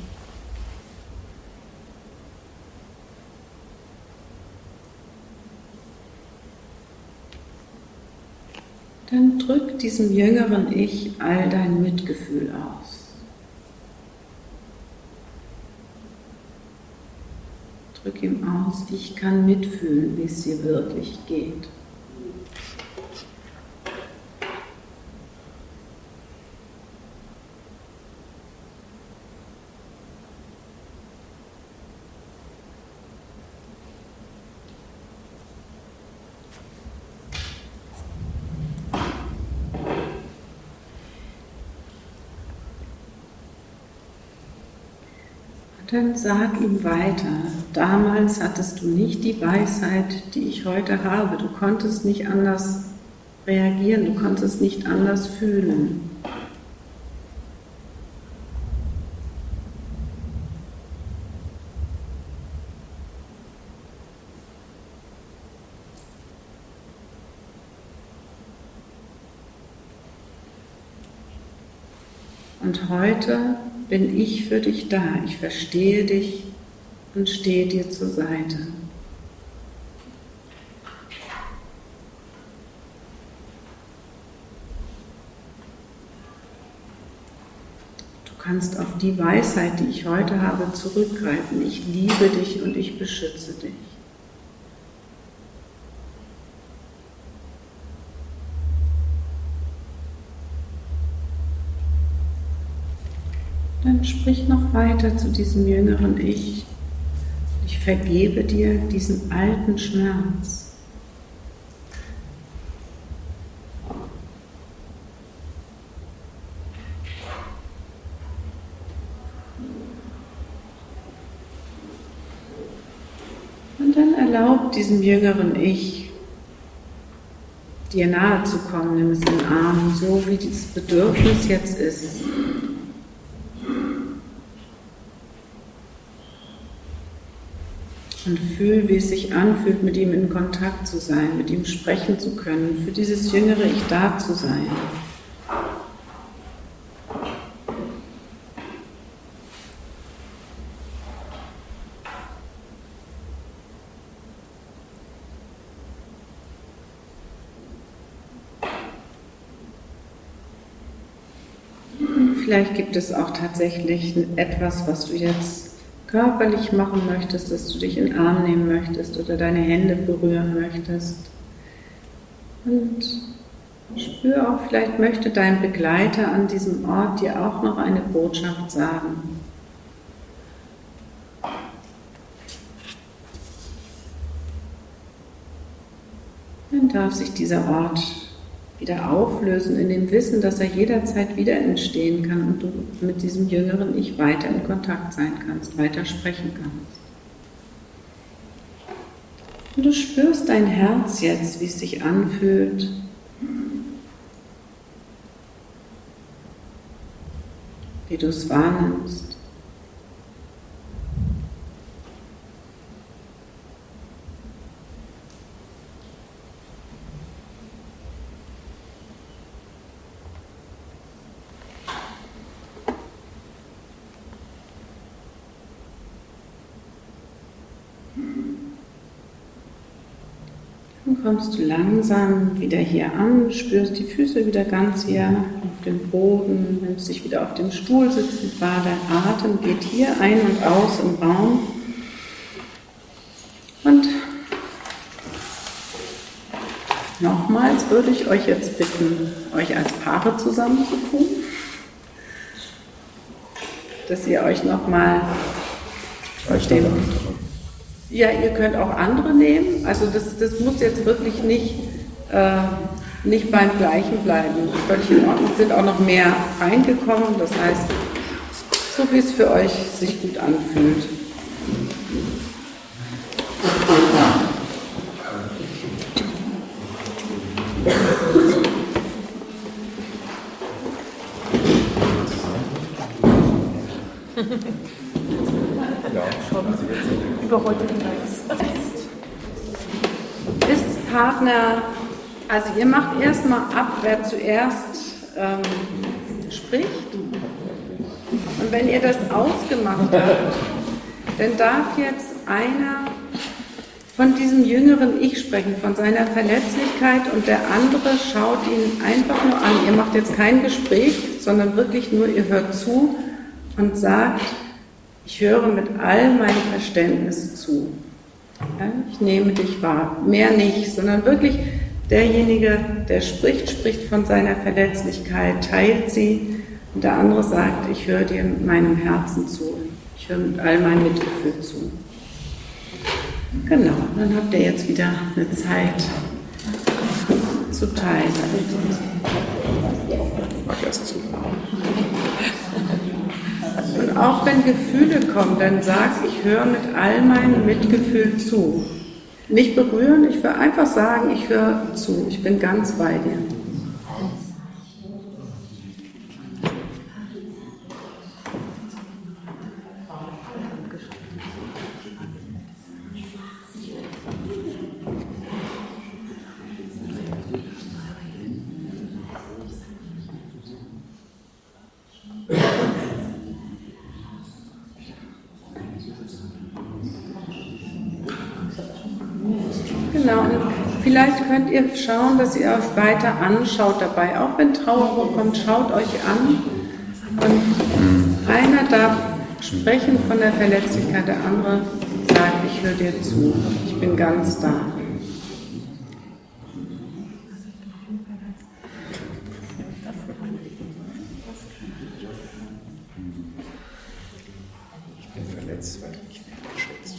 Dann drück diesem jüngeren Ich all dein Mitgefühl aus. Drück ihm aus, ich kann mitfühlen, wie es dir wirklich geht. Dann sag ihm weiter, damals hattest du nicht die Weisheit, die ich heute habe. Du konntest nicht anders reagieren, du konntest nicht anders fühlen. Und heute bin ich für dich da, ich verstehe dich und stehe dir zur Seite. Du kannst auf die Weisheit, die ich heute habe, zurückgreifen. Ich liebe dich und ich beschütze dich. Dann sprich noch weiter zu diesem jüngeren Ich. Ich vergebe dir diesen alten Schmerz. Und dann erlaub diesem jüngeren Ich, dir nahe zu kommen, nimm es in den Arm, so wie dieses Bedürfnis jetzt ist. Und fühl, wie es sich anfühlt, mit ihm in Kontakt zu sein, mit ihm sprechen zu können, für dieses jüngere Ich da zu sein. Vielleicht gibt es auch tatsächlich etwas, was du jetzt körperlich machen möchtest, dass du dich in den Arm nehmen möchtest oder deine Hände berühren möchtest. Und spür auch, vielleicht möchte dein Begleiter an diesem Ort dir auch noch eine Botschaft sagen. Dann darf sich dieser Ort wieder auflösen in dem Wissen, dass er jederzeit wieder entstehen kann und du mit diesem jüngeren Ich weiter in Kontakt sein kannst, weiter sprechen kannst. Und du spürst dein Herz jetzt, wie es sich anfühlt. Wie du es wahrnimmst. Dann kommst du langsam wieder hier an, spürst die Füße wieder ganz hier auf dem Boden, nimmst dich wieder auf dem Stuhl sitzend wahr, dein Atem geht hier ein und aus im Raum. Und nochmals würde ich euch jetzt bitten, euch als Paare zusammenzutun, dass ihr euch nochmal auf dem... Ja, ihr könnt auch andere nehmen, also das, das muss jetzt wirklich nicht, äh, nicht beim Gleichen bleiben. Völlig in Ordnung, sind auch noch mehr reingekommen, das heißt, so wie es für euch sich gut anfühlt. Ist Partner, also ihr macht erstmal ab, wer zuerst ähm, spricht. Und wenn ihr das ausgemacht habt, dann darf jetzt einer von diesem jüngeren Ich sprechen, von seiner Verletzlichkeit, und der andere schaut ihn einfach nur an. Ihr macht jetzt kein Gespräch, sondern wirklich nur, ihr hört zu und sagt: Ich höre mit all meinem Verständnis zu. Ja, ich nehme dich wahr. Mehr nicht, sondern wirklich derjenige, der spricht, spricht von seiner Verletzlichkeit, teilt sie, und der andere sagt: Ich höre dir mit meinem Herzen zu. Ich höre mit all meinem Mitgefühl zu. Genau, dann habt ihr jetzt wieder eine Zeit zu teilen. Ich mag erst zu. Und auch wenn Gefühle kommen, dann sag: Ich höre mit all meinem Mitgefühl zu. Nicht berühren, ich will einfach sagen: Ich höre zu, ich bin ganz bei dir. Genau, und vielleicht könnt ihr schauen, dass ihr euch weiter anschaut dabei. Auch wenn Trauer hochkommt, schaut euch an. Und einer darf sprechen von der Verletzlichkeit, der andere sagt: Ich höre dir zu, ich bin ganz da. Ich bin verletzt, weil ich nicht geschätzt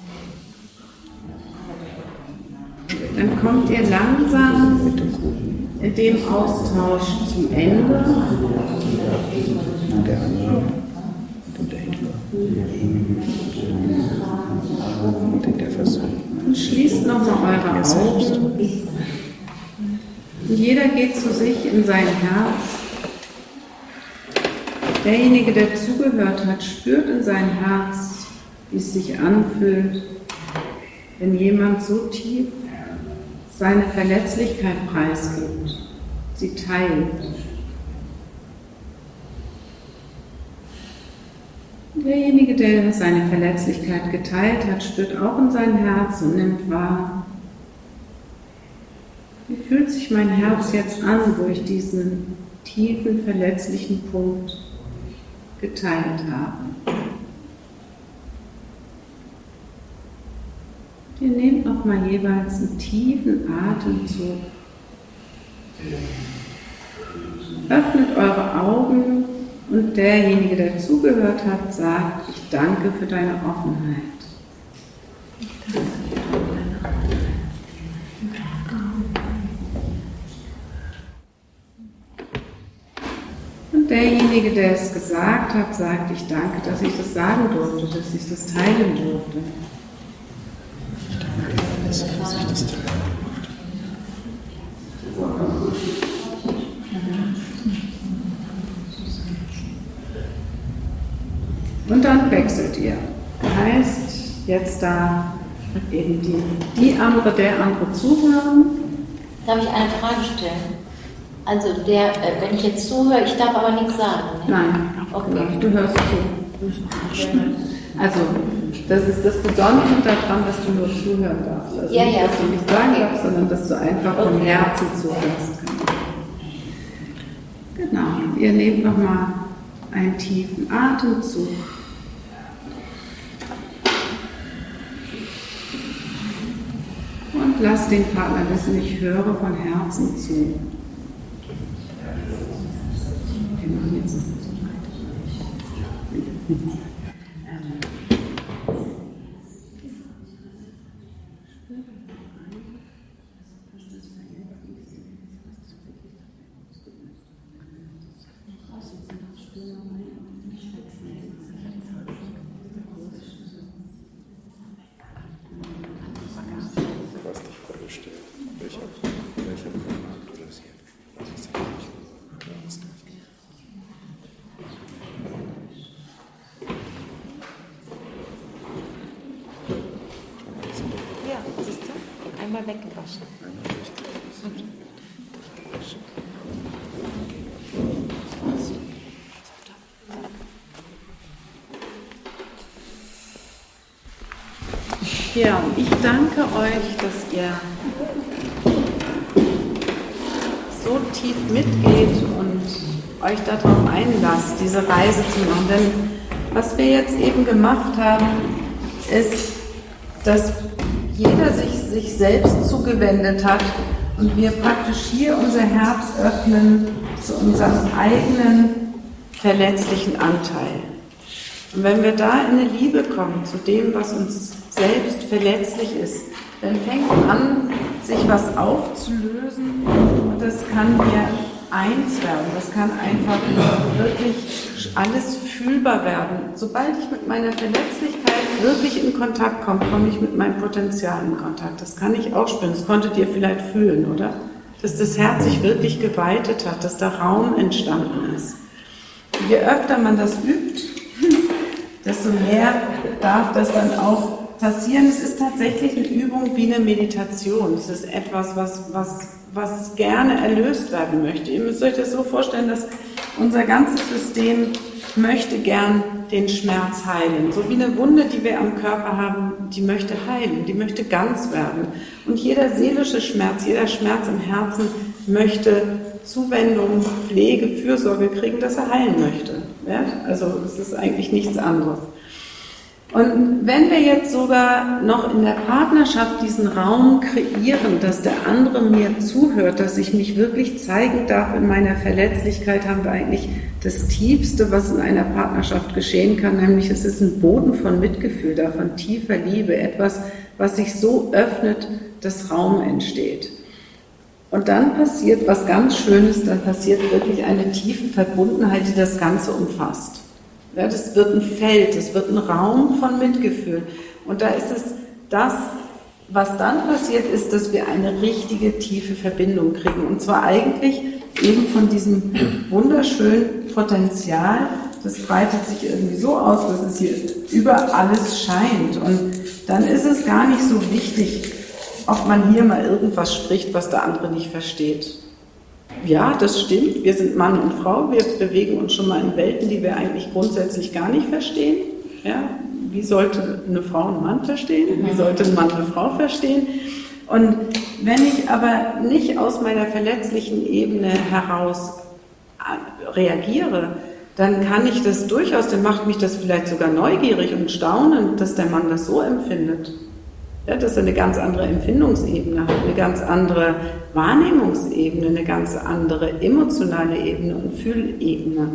werde. Dann kommt ihr langsam in dem Austausch zum Ende. Und der andere und der Hitler. Und in der Versuchung. Und schließt nochmal eure Augen. Und jeder geht zu sich in sein Herz. Derjenige, der zugehört hat, spürt in sein Herz, wie es sich anfühlt. wenn jemand so tief seine Verletzlichkeit preisgibt, sie teilt. Derjenige, der seine Verletzlichkeit geteilt hat, spürt auch in sein Herz und nimmt wahr, wie fühlt sich mein Herz jetzt an, wo ich diesen tiefen, verletzlichen Punkt geteilt habe. Ihr nehmt nochmal jeweils einen tiefen Atemzug. Öffnet eure Augen und derjenige, der zugehört hat, sagt, ich danke für deine Offenheit. Und derjenige, der es gesagt hat, sagt, ich danke, dass ich das sagen durfte, dass ich das teilen durfte. Dass ich das teilen durfte. Und dann wechselt ihr. Heißt, jetzt da eben die, die andere, der andere zuhören. Darf ich eine Frage stellen? Also der, äh, wenn ich jetzt zuhöre, ich darf aber nichts sagen. Ne? Nein, Okay. du hörst zu. Also, das ist das Besondere daran, dass du nur zuhören darfst. Also Ja, nicht, ja. dass du nichts sagen Okay. darfst, sondern dass du einfach vom Okay. Herzen zuhörst. Genau, ihr nehmt nochmal einen tiefen Atemzug. Und lasst den Partner wissen, ich höre von Herzen zu. Wir machen jetzt noch so weiter. Du hast dich vorgestellt. Welcher, welcher Körper du das hier? Das ist ja nicht. Du hast nicht. Ja, siehst du? Einmal weggewaschen. Ja, und ich danke euch, dass ihr so tief mitgeht und euch darauf einlasst, diese Reise zu machen. Denn was wir jetzt eben gemacht haben, ist, dass jeder sich, sich selbst zugewendet hat und wir praktisch hier unser Herz öffnen zu unserem eigenen verletzlichen Anteil. Und wenn wir da in eine Liebe kommen zu dem, was uns selbst verletzlich ist, dann fängt an, sich was aufzulösen und das kann hier eins werden. Das kann einfach wirklich alles fühlbar werden. Sobald ich mit meiner Verletzlichkeit wirklich in Kontakt komme, komme ich mit meinem Potenzial in Kontakt. Das kann ich auch spüren. Das konntet ihr vielleicht fühlen, oder? Dass das Herz sich wirklich geweitet hat, dass da Raum entstanden ist. Und je öfter man das übt, desto mehr darf das dann auch passieren. Es ist tatsächlich eine Übung wie eine Meditation. Es ist etwas, was, was, was gerne erlöst werden möchte. Ihr müsst euch das so vorstellen, dass unser ganzes System möchte gern den Schmerz heilen. So wie eine Wunde, die wir am Körper haben, die möchte heilen, die möchte ganz werden. Und jeder seelische Schmerz, jeder Schmerz im Herzen möchte Zuwendung, Pflege, Fürsorge kriegen, dass er heilen möchte. Ja? Also es ist eigentlich nichts anderes. Und wenn wir jetzt sogar noch in der Partnerschaft diesen Raum kreieren, dass der andere mir zuhört, dass ich mich wirklich zeigen darf in meiner Verletzlichkeit, haben wir eigentlich das Tiefste, was in einer Partnerschaft geschehen kann, nämlich es ist ein Boden von Mitgefühl da, von tiefer Liebe, etwas, was sich so öffnet, dass Raum entsteht. Und dann passiert was ganz Schönes, dann passiert wirklich eine tiefe Verbundenheit, die das Ganze umfasst. Ja, das wird ein Feld, es wird ein Raum von Mitgefühl. Und da ist es das, was dann passiert, ist, dass wir eine richtige tiefe Verbindung kriegen. Und zwar eigentlich eben von diesem wunderschönen Potenzial, das breitet sich irgendwie so aus, dass es hier über alles scheint. Und dann ist es gar nicht so wichtig, ob man hier mal irgendwas spricht, was der andere nicht versteht. Ja, das stimmt, wir sind Mann und Frau, wir bewegen uns schon mal in Welten, die wir eigentlich grundsätzlich gar nicht verstehen. Ja, wie sollte eine Frau einen Mann verstehen? Wie sollte ein Mann eine Frau verstehen? Und wenn ich aber nicht aus meiner verletzlichen Ebene heraus reagiere, dann kann ich das durchaus, dann macht mich das vielleicht sogar neugierig und staunend, dass der Mann das so empfindet. Ja, dass er eine ganz andere Empfindungsebene hat, eine ganz andere Wahrnehmungsebene, eine ganz andere emotionale Ebene und Fühlebene.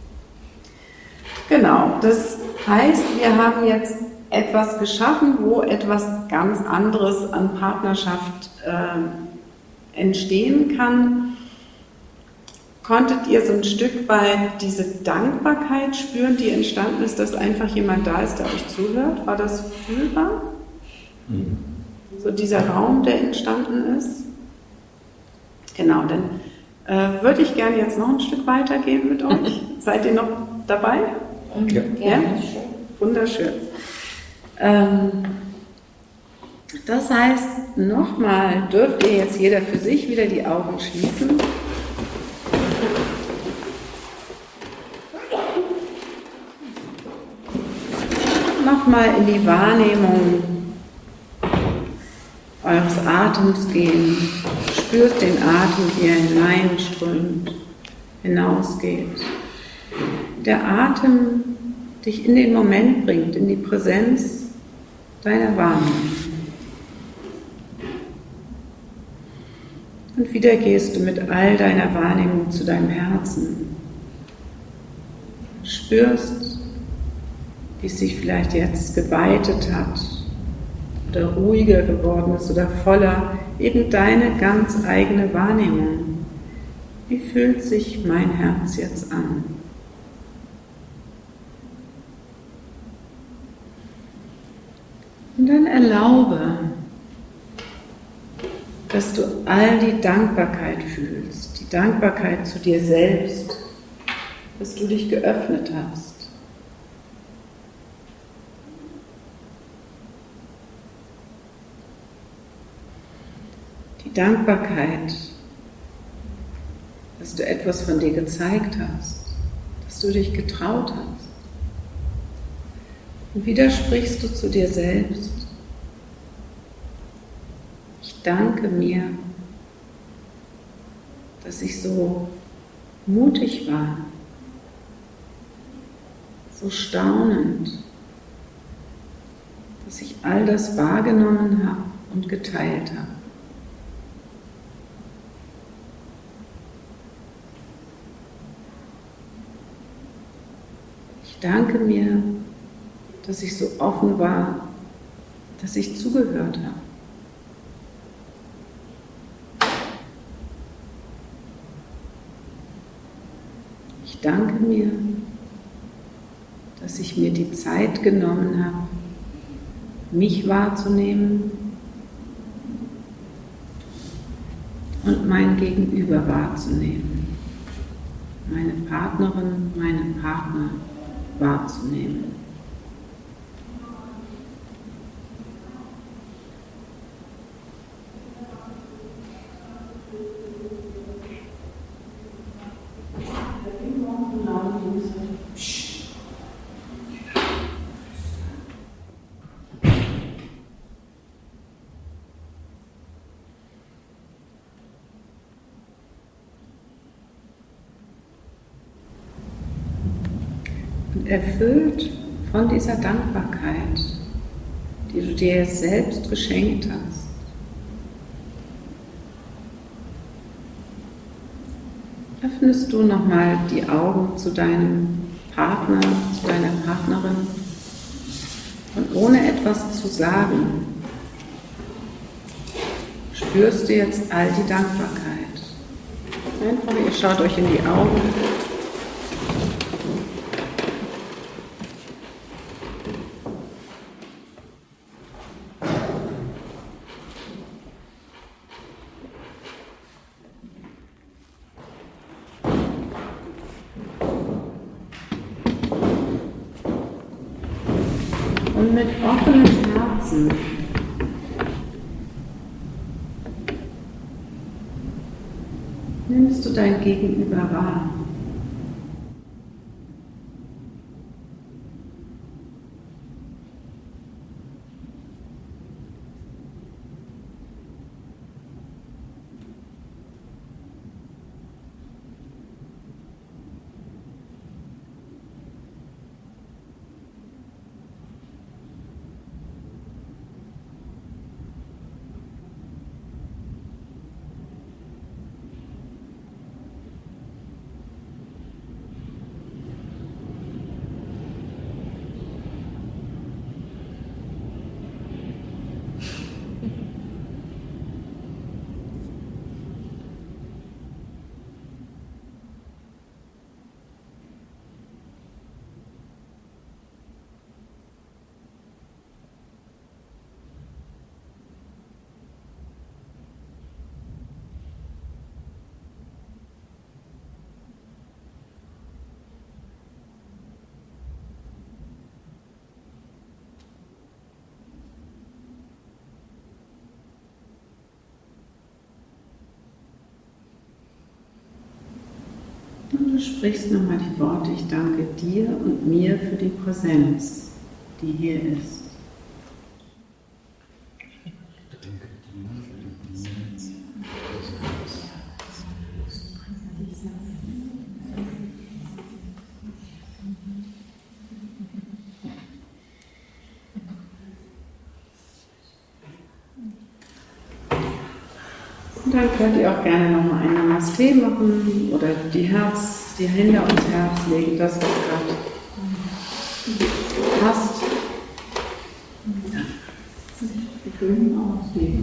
Genau, das heißt, wir haben jetzt etwas geschaffen, wo etwas ganz anderes an Partnerschaft äh, entstehen kann. Konntet ihr so ein Stück weit diese Dankbarkeit spüren, die entstanden ist, dass einfach jemand da ist, der euch zuhört? War das fühlbar? Mhm. So dieser Raum, der entstanden ist? Genau, dann äh, würde ich gerne jetzt noch ein Stück weitergehen mit euch. Seid ihr noch dabei? Ja. Ja? Wunderschön. Ähm, das heißt, nochmal dürft ihr jetzt jeder für sich wieder die Augen schließen. Nochmal in die Wahrnehmung eures Atems gehen. Spürst den Atem, wie er hineinströmt, hinausgeht. Der Atem dich in den Moment bringt, in die Präsenz deiner Wahrnehmung. Und wieder gehst du mit all deiner Wahrnehmung zu deinem Herzen. Spürst, wie es sich vielleicht jetzt geweitet hat oder ruhiger geworden ist oder voller, eben deine ganz eigene Wahrnehmung. Wie fühlt sich mein Herz jetzt an? Und dann erlaube, dass du all die Dankbarkeit fühlst, die Dankbarkeit zu dir selbst, dass du dich geöffnet hast. Die Dankbarkeit, dass du etwas von dir gezeigt hast, dass du dich getraut hast. Und wieder sprichst du zu dir selbst. Ich danke mir, dass ich so mutig war, so staunend, dass ich all das wahrgenommen habe und geteilt habe. Ich danke mir, dass ich so offen war, dass ich zugehört habe. Ich danke mir, dass ich mir die Zeit genommen habe, mich wahrzunehmen und mein Gegenüber wahrzunehmen, meine Partnerin, meinen Partner wahrzunehmen. Erfüllt von dieser Dankbarkeit, die du dir selbst geschenkt hast. Öffnest du nochmal die Augen zu deinem Partner, zu deiner Partnerin und ohne etwas zu sagen, spürst du jetzt all die Dankbarkeit. Einfach, ihr schaut euch in die Augen. Und mit offenen Herzen nimmst du dein Gegenüber wahr. Und du sprichst nochmal die Worte, ich danke dir und mir für die Präsenz, die hier ist. Und dann könnt ihr auch gerne nochmal ein Namaste machen oder die, Herz, die Hände ans Herz legen, das was gerade passt. Ja. Wir können auch legen.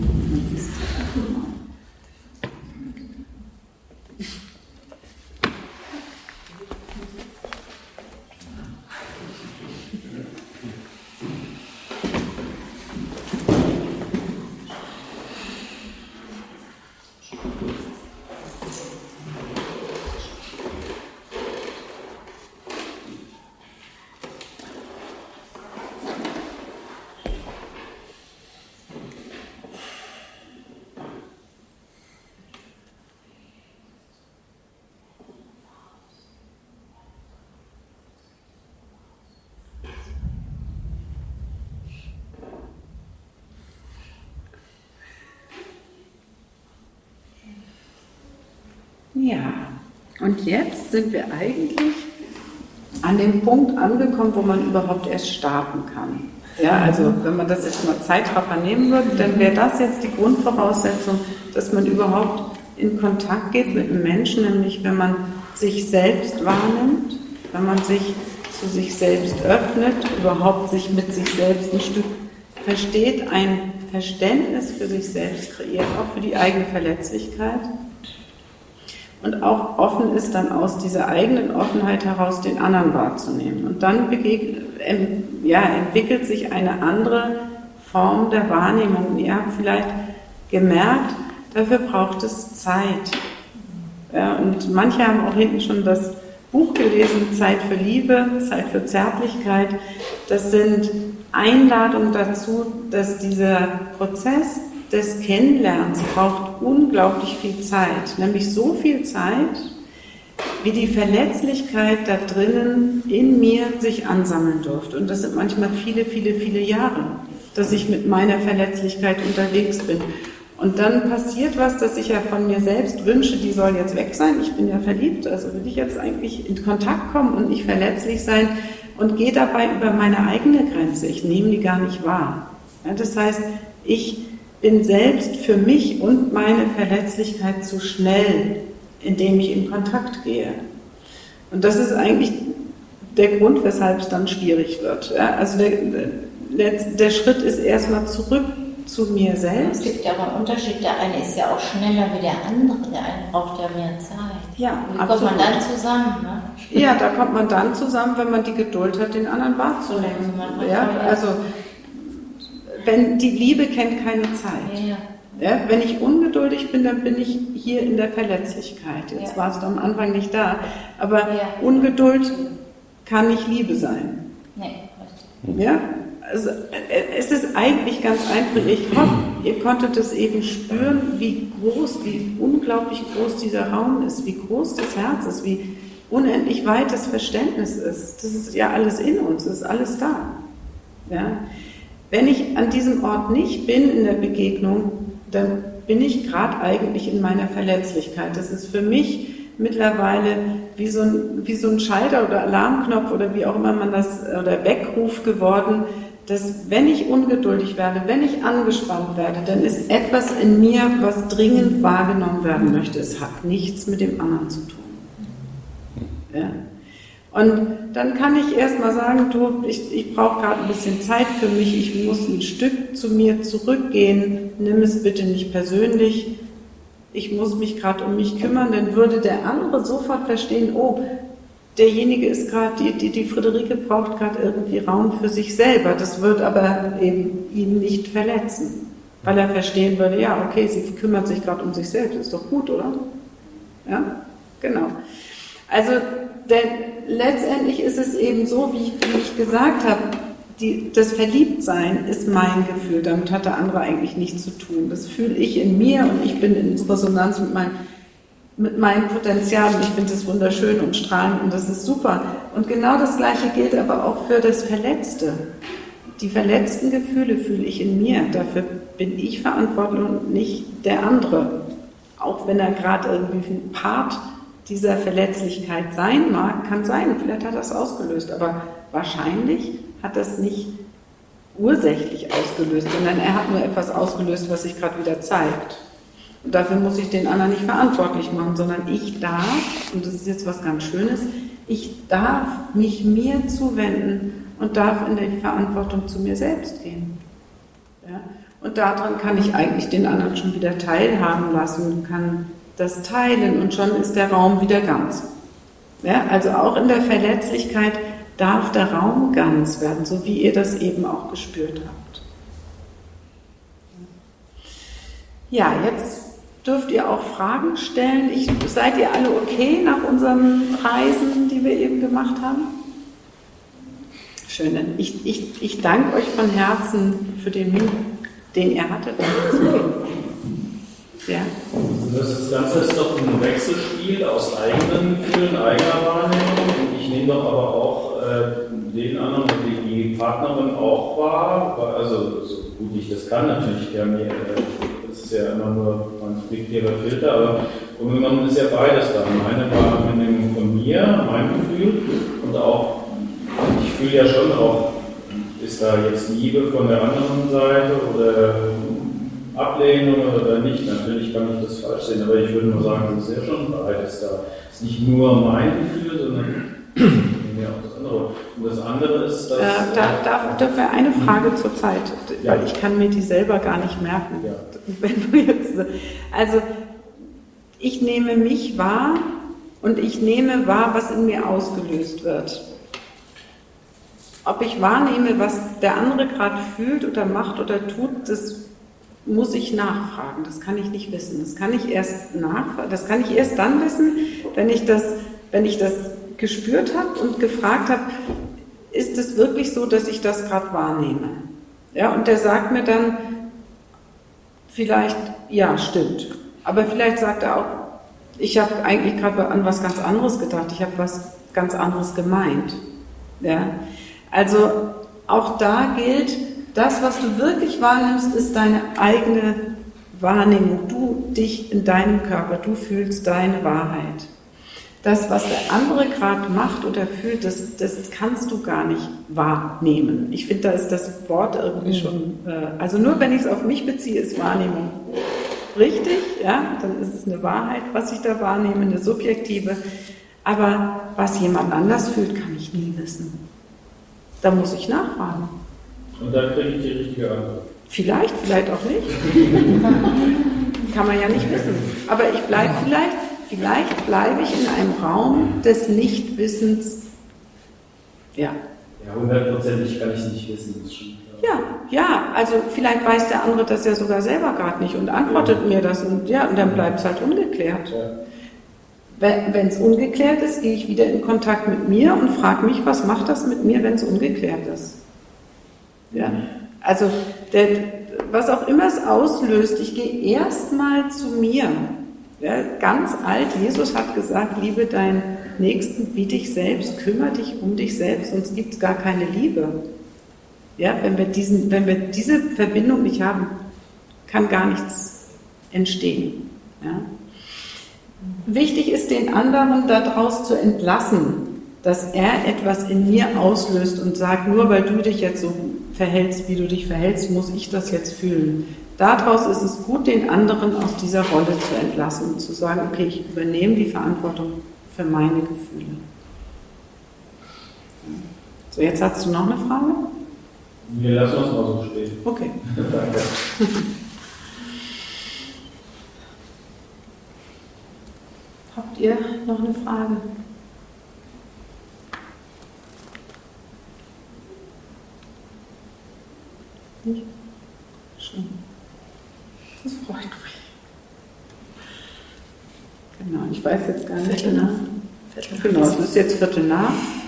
Ja, und jetzt sind wir eigentlich an dem Punkt angekommen, wo man überhaupt erst starten kann. Ja, also wenn man das jetzt mal Zeitraffer nehmen würde, dann wäre das jetzt die Grundvoraussetzung, dass man überhaupt in Kontakt geht mit einem Menschen, nämlich wenn man sich selbst wahrnimmt, wenn man sich zu sich selbst öffnet, überhaupt sich mit sich selbst ein Stück versteht, ein Verständnis für sich selbst kreiert, auch für die eigene Verletzlichkeit. Und auch offen ist, dann aus dieser eigenen Offenheit heraus den anderen wahrzunehmen. Und dann begegnet, ja, entwickelt sich eine andere Form der Wahrnehmung. Und ihr habt vielleicht gemerkt, dafür braucht es Zeit. Ja, und manche haben auch hinten schon das Buch gelesen, Zeit für Liebe, Zeit für Zärtlichkeit. Das sind Einladungen dazu, dass dieser Prozess des Kennenlernens braucht unglaublich viel Zeit, nämlich so viel Zeit, wie die Verletzlichkeit da drinnen in mir sich ansammeln durfte. Und das sind manchmal viele, viele, viele Jahre, dass ich mit meiner Verletzlichkeit unterwegs bin. Und dann passiert was, dass ich ja von mir selbst wünsche, die soll jetzt weg sein, ich bin ja verliebt, also will ich jetzt eigentlich in Kontakt kommen und nicht verletzlich sein und gehe dabei über meine eigene Grenze, ich nehme die gar nicht wahr. Ja, das heißt, ich bin selbst für mich und meine Verletzlichkeit zu schnell, indem ich in Kontakt gehe. Und das ist eigentlich der Grund, weshalb es dann schwierig wird. Ja, also der, der, der Schritt ist erstmal zurück zu mir selbst. Es gibt ja auch einen Unterschied, der eine ist ja auch schneller wie der andere, der eine braucht ja mehr Zeit. Ja, wie absolut. kommt man dann zusammen? Ne? Ja, da kommt man dann zusammen, wenn man die Geduld hat, den anderen wahrzunehmen. Ja, also wenn die Liebe kennt keine Zeit. Ja. Ja, wenn ich ungeduldig bin, dann bin ich hier in der Verletzlichkeit. Jetzt Ja. warst du am Anfang nicht da. Aber Ja. Ungeduld kann nicht Liebe sein. Nee, richtig. Ja? also, es ist eigentlich ganz einfach. Ich hoffe, ihr konntet es eben spüren, wie groß, wie unglaublich groß dieser Raum ist, wie groß das Herz ist, wie unendlich weit das Verständnis ist. Das ist ja alles in uns, das ist alles da. Ja? Wenn ich an diesem Ort nicht bin in der Begegnung, dann bin ich gerade eigentlich in meiner Verletzlichkeit. Das ist für mich mittlerweile wie so ein, wie so ein Schalter oder Alarmknopf oder wie auch immer man das, oder Weckruf geworden, dass wenn ich ungeduldig werde, wenn ich angespannt werde, dann ist etwas in mir, was dringend wahrgenommen werden möchte. Es hat nichts mit dem anderen zu tun. Ja? Und dann kann ich erst mal sagen, du, ich, ich brauche gerade ein bisschen Zeit für mich, ich muss ein Stück zu mir zurückgehen, nimm es bitte nicht persönlich, ich muss mich gerade um mich kümmern, dann würde der andere sofort verstehen, oh, derjenige ist gerade, die, die, die Friederike braucht gerade irgendwie Raum für sich selber, das wird aber eben ihn nicht verletzen, weil er verstehen würde, ja, okay, sie kümmert sich gerade um sich selbst, ist doch gut, oder? Ja, genau. Also, denn letztendlich ist es eben so, wie ich, wie ich gesagt habe, die, das Verliebtsein ist mein Gefühl, damit hat der andere eigentlich nichts zu tun. Das fühle ich in mir und ich bin in Resonanz mit meinem, mit meinem Potenzial und ich finde das wunderschön und strahlend und das ist super. Und genau das Gleiche gilt aber auch für das Verletzte. Die verletzten Gefühle fühle ich in mir, dafür bin ich verantwortlich und nicht der andere. Auch wenn er gerade irgendwie ein Part dieser Verletzlichkeit sein mag, kann sein, vielleicht hat er es ausgelöst, aber wahrscheinlich hat das nicht ursächlich ausgelöst, sondern er hat nur etwas ausgelöst, was sich gerade wieder zeigt. Und dafür muss ich den anderen nicht verantwortlich machen, sondern ich darf, und das ist jetzt was ganz Schönes, ich darf mich mir zuwenden und darf in die Verantwortung zu mir selbst gehen. Ja? Und daran kann ich eigentlich den anderen schon wieder teilhaben lassen, kann das teilen und schon ist der Raum wieder ganz. Ja, also auch in der Verletzlichkeit darf der Raum ganz werden, so wie ihr das eben auch gespürt habt. Ja, jetzt dürft ihr auch Fragen stellen. Ich, seid ihr alle okay nach unseren Reisen, die wir eben gemacht haben? Schön, ich, ich, ich danke euch von Herzen für den Mut, den ihr hattet. Ja. Das Ganze ist doch ein Wechselspiel aus eigenen Gefühlen, eigener Wahrnehmung. Und ich nehme doch aber auch äh, den anderen, die, die Partnerin auch wahr. Also so gut ich das kann, natürlich ja mir, das ist ja immer nur ein fiktiver Filter, aber im Grunde ist ja beides da. Meine Wahrnehmung von mir, mein Gefühl und auch, ich fühle ja schon auch, ist da jetzt Liebe von der anderen Seite oder Ablehnung oder nicht, natürlich kann ich das falsch sehen, aber ich würde nur sagen, es ist ja schon beides da. Es ist nicht nur mein Gefühl, sondern ja auch das andere. Und das andere ist, dass... Äh, da darf, darf wir eine Frage zur Zeit, ja. Weil ich kann mir die selber gar nicht merken. Ja. Wenn du jetzt, also, ich nehme mich wahr und ich nehme wahr, was in mir ausgelöst wird. Ob ich wahrnehme, was der andere gerade fühlt oder macht oder tut, das muss ich nachfragen. Das kann ich nicht wissen. Das kann ich erst nachfragen. Das kann ich erst dann wissen, wenn ich das, wenn ich das gespürt habe und gefragt habe, ist es wirklich so, dass ich das gerade wahrnehme? Ja, und der sagt mir dann vielleicht, ja, stimmt. Aber vielleicht sagt er auch, ich habe eigentlich gerade an was ganz anderes gedacht. Ich habe was ganz anderes gemeint. Ja, also auch da gilt, das, was du wirklich wahrnimmst, ist deine eigene Wahrnehmung. Du, dich in deinem Körper, du fühlst deine Wahrheit. Das, was der andere gerade macht oder fühlt, das, das kannst du gar nicht wahrnehmen. Ich finde, da ist das Wort irgendwie schon, äh, also nur wenn ich es auf mich beziehe, ist Wahrnehmung richtig, ja, dann ist es eine Wahrheit, was ich da wahrnehme, eine subjektive. Aber was jemand anders fühlt, kann ich nie wissen. Da muss ich nachfragen. Und dann kriege ich die richtige Antwort. Vielleicht, vielleicht auch nicht. Kann man ja nicht wissen. Aber ich bleibe vielleicht, vielleicht bleibe ich in einem Raum des Nichtwissens. Ja. Ja, hundertprozentig kann ich nicht wissen. Das schon, ja. ja, ja, also vielleicht weiß der andere das ja sogar selber gerade nicht und antwortet ja. mir das und ja, und dann bleibt es halt ungeklärt. Ja. Wenn es ungeklärt ist, gehe ich wieder in Kontakt mit mir und frage mich, was macht das mit mir, wenn es ungeklärt ist? Ja? Also, der, was auch immer es auslöst, ich gehe erstmal zu mir. Ja, ganz alt, Jesus hat gesagt, liebe deinen Nächsten wie dich selbst, kümmere dich um dich selbst, sonst gibt es gar keine Liebe. Ja, wenn wir, diesen, wenn wir diese Verbindung nicht haben, kann gar nichts entstehen. Ja. Wichtig ist, den anderen daraus zu entlassen, dass er etwas in mir auslöst und sagt, nur weil du dich jetzt so verhältst, wie du dich verhältst, muss ich das jetzt fühlen. Daraus ist es gut, den anderen aus dieser Rolle zu entlassen und zu sagen, okay, ich übernehme die Verantwortung für meine Gefühle. So, jetzt hast du noch eine Frage? Wir lassen uns mal so stehen. Okay. Danke. Habt ihr noch eine Frage? Nicht? Schön. Das freut mich. Genau, ich weiß jetzt gar nicht. Viertel nach. Genau, es ist jetzt Viertel nach.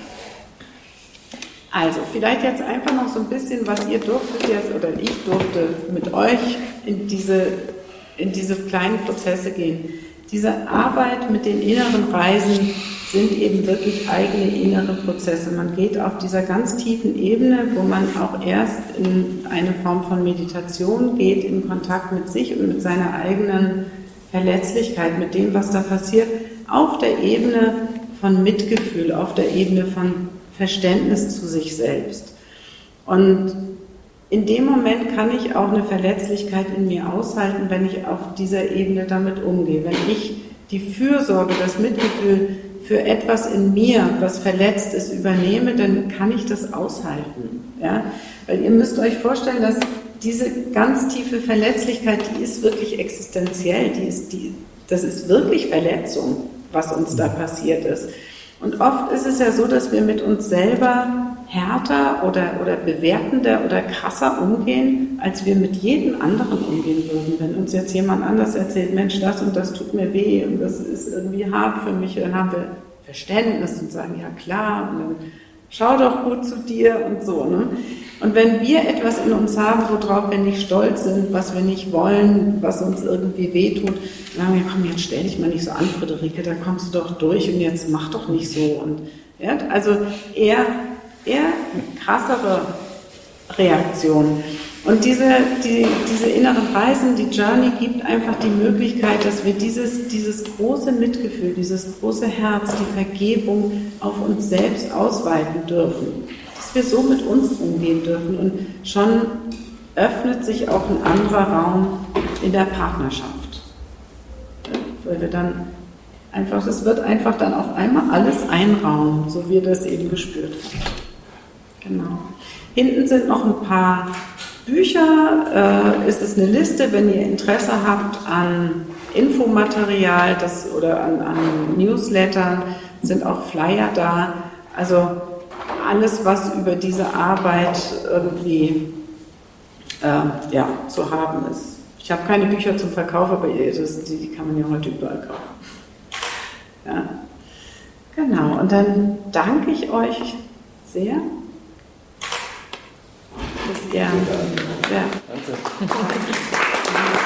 Also, vielleicht jetzt einfach noch so ein bisschen, was ihr durftet jetzt, oder ich durfte mit euch in diese, in diese kleinen Prozesse gehen. Diese Arbeit mit den inneren Reisen sind eben wirklich eigene innere Prozesse. Man geht auf dieser ganz tiefen Ebene, wo man auch erst in eine Form von Meditation geht, in Kontakt mit sich und mit seiner eigenen Verletzlichkeit, mit dem, was da passiert, auf der Ebene von Mitgefühl, auf der Ebene von Verständnis zu sich selbst. Und in dem Moment kann ich auch eine Verletzlichkeit in mir aushalten, wenn ich auf dieser Ebene damit umgehe. Wenn ich die Fürsorge, das Mitgefühl für etwas in mir, was verletzt ist, übernehme, dann kann ich das aushalten. Ja? Weil ihr müsst euch vorstellen, dass diese ganz tiefe Verletzlichkeit, die ist wirklich existenziell, die ist, die, das ist wirklich Verletzung, was uns da passiert ist. Und oft ist es ja so, dass wir mit uns selber härter oder, oder bewertender oder krasser umgehen, als wir mit jedem anderen umgehen würden. Wenn uns jetzt jemand anders erzählt, Mensch, das und das tut mir weh und das ist irgendwie hart für mich, dann haben wir Verständnis und sagen, ja klar, und dann schau doch gut zu dir und so. Ne? Und wenn wir etwas in uns haben, worauf wir nicht stolz sind, was wir nicht wollen, was uns irgendwie wehtut, dann sagen wir, komm, jetzt stell dich mal nicht so an, Friederike, da kommst du doch durch und jetzt mach doch nicht so. Und, ja, also eher, eher krassere Reaktionen. Und diese, die, diese inneren Reisen, die Journey gibt einfach die Möglichkeit, dass wir dieses, dieses große Mitgefühl, dieses große Herz, die Vergebung auf uns selbst ausweiten dürfen. Dass wir so mit uns umgehen dürfen. Und schon öffnet sich auch ein anderer Raum in der Partnerschaft. Weil wir dann einfach, es wird einfach dann auf einmal alles ein Raum, so wie wir das eben gespürt haben. Genau. Hinten sind noch ein paar Bücher, äh, ist es eine Liste, wenn ihr Interesse habt an Infomaterial das, oder an, an Newslettern, sind auch Flyer da. Also alles, was über diese Arbeit irgendwie äh, ja, zu haben ist. Ich habe keine Bücher zum Verkauf, aber das, die, die kann man ja heute überall kaufen. Ja. Genau, und dann danke ich euch sehr. Bis gerne. Ja. Danke.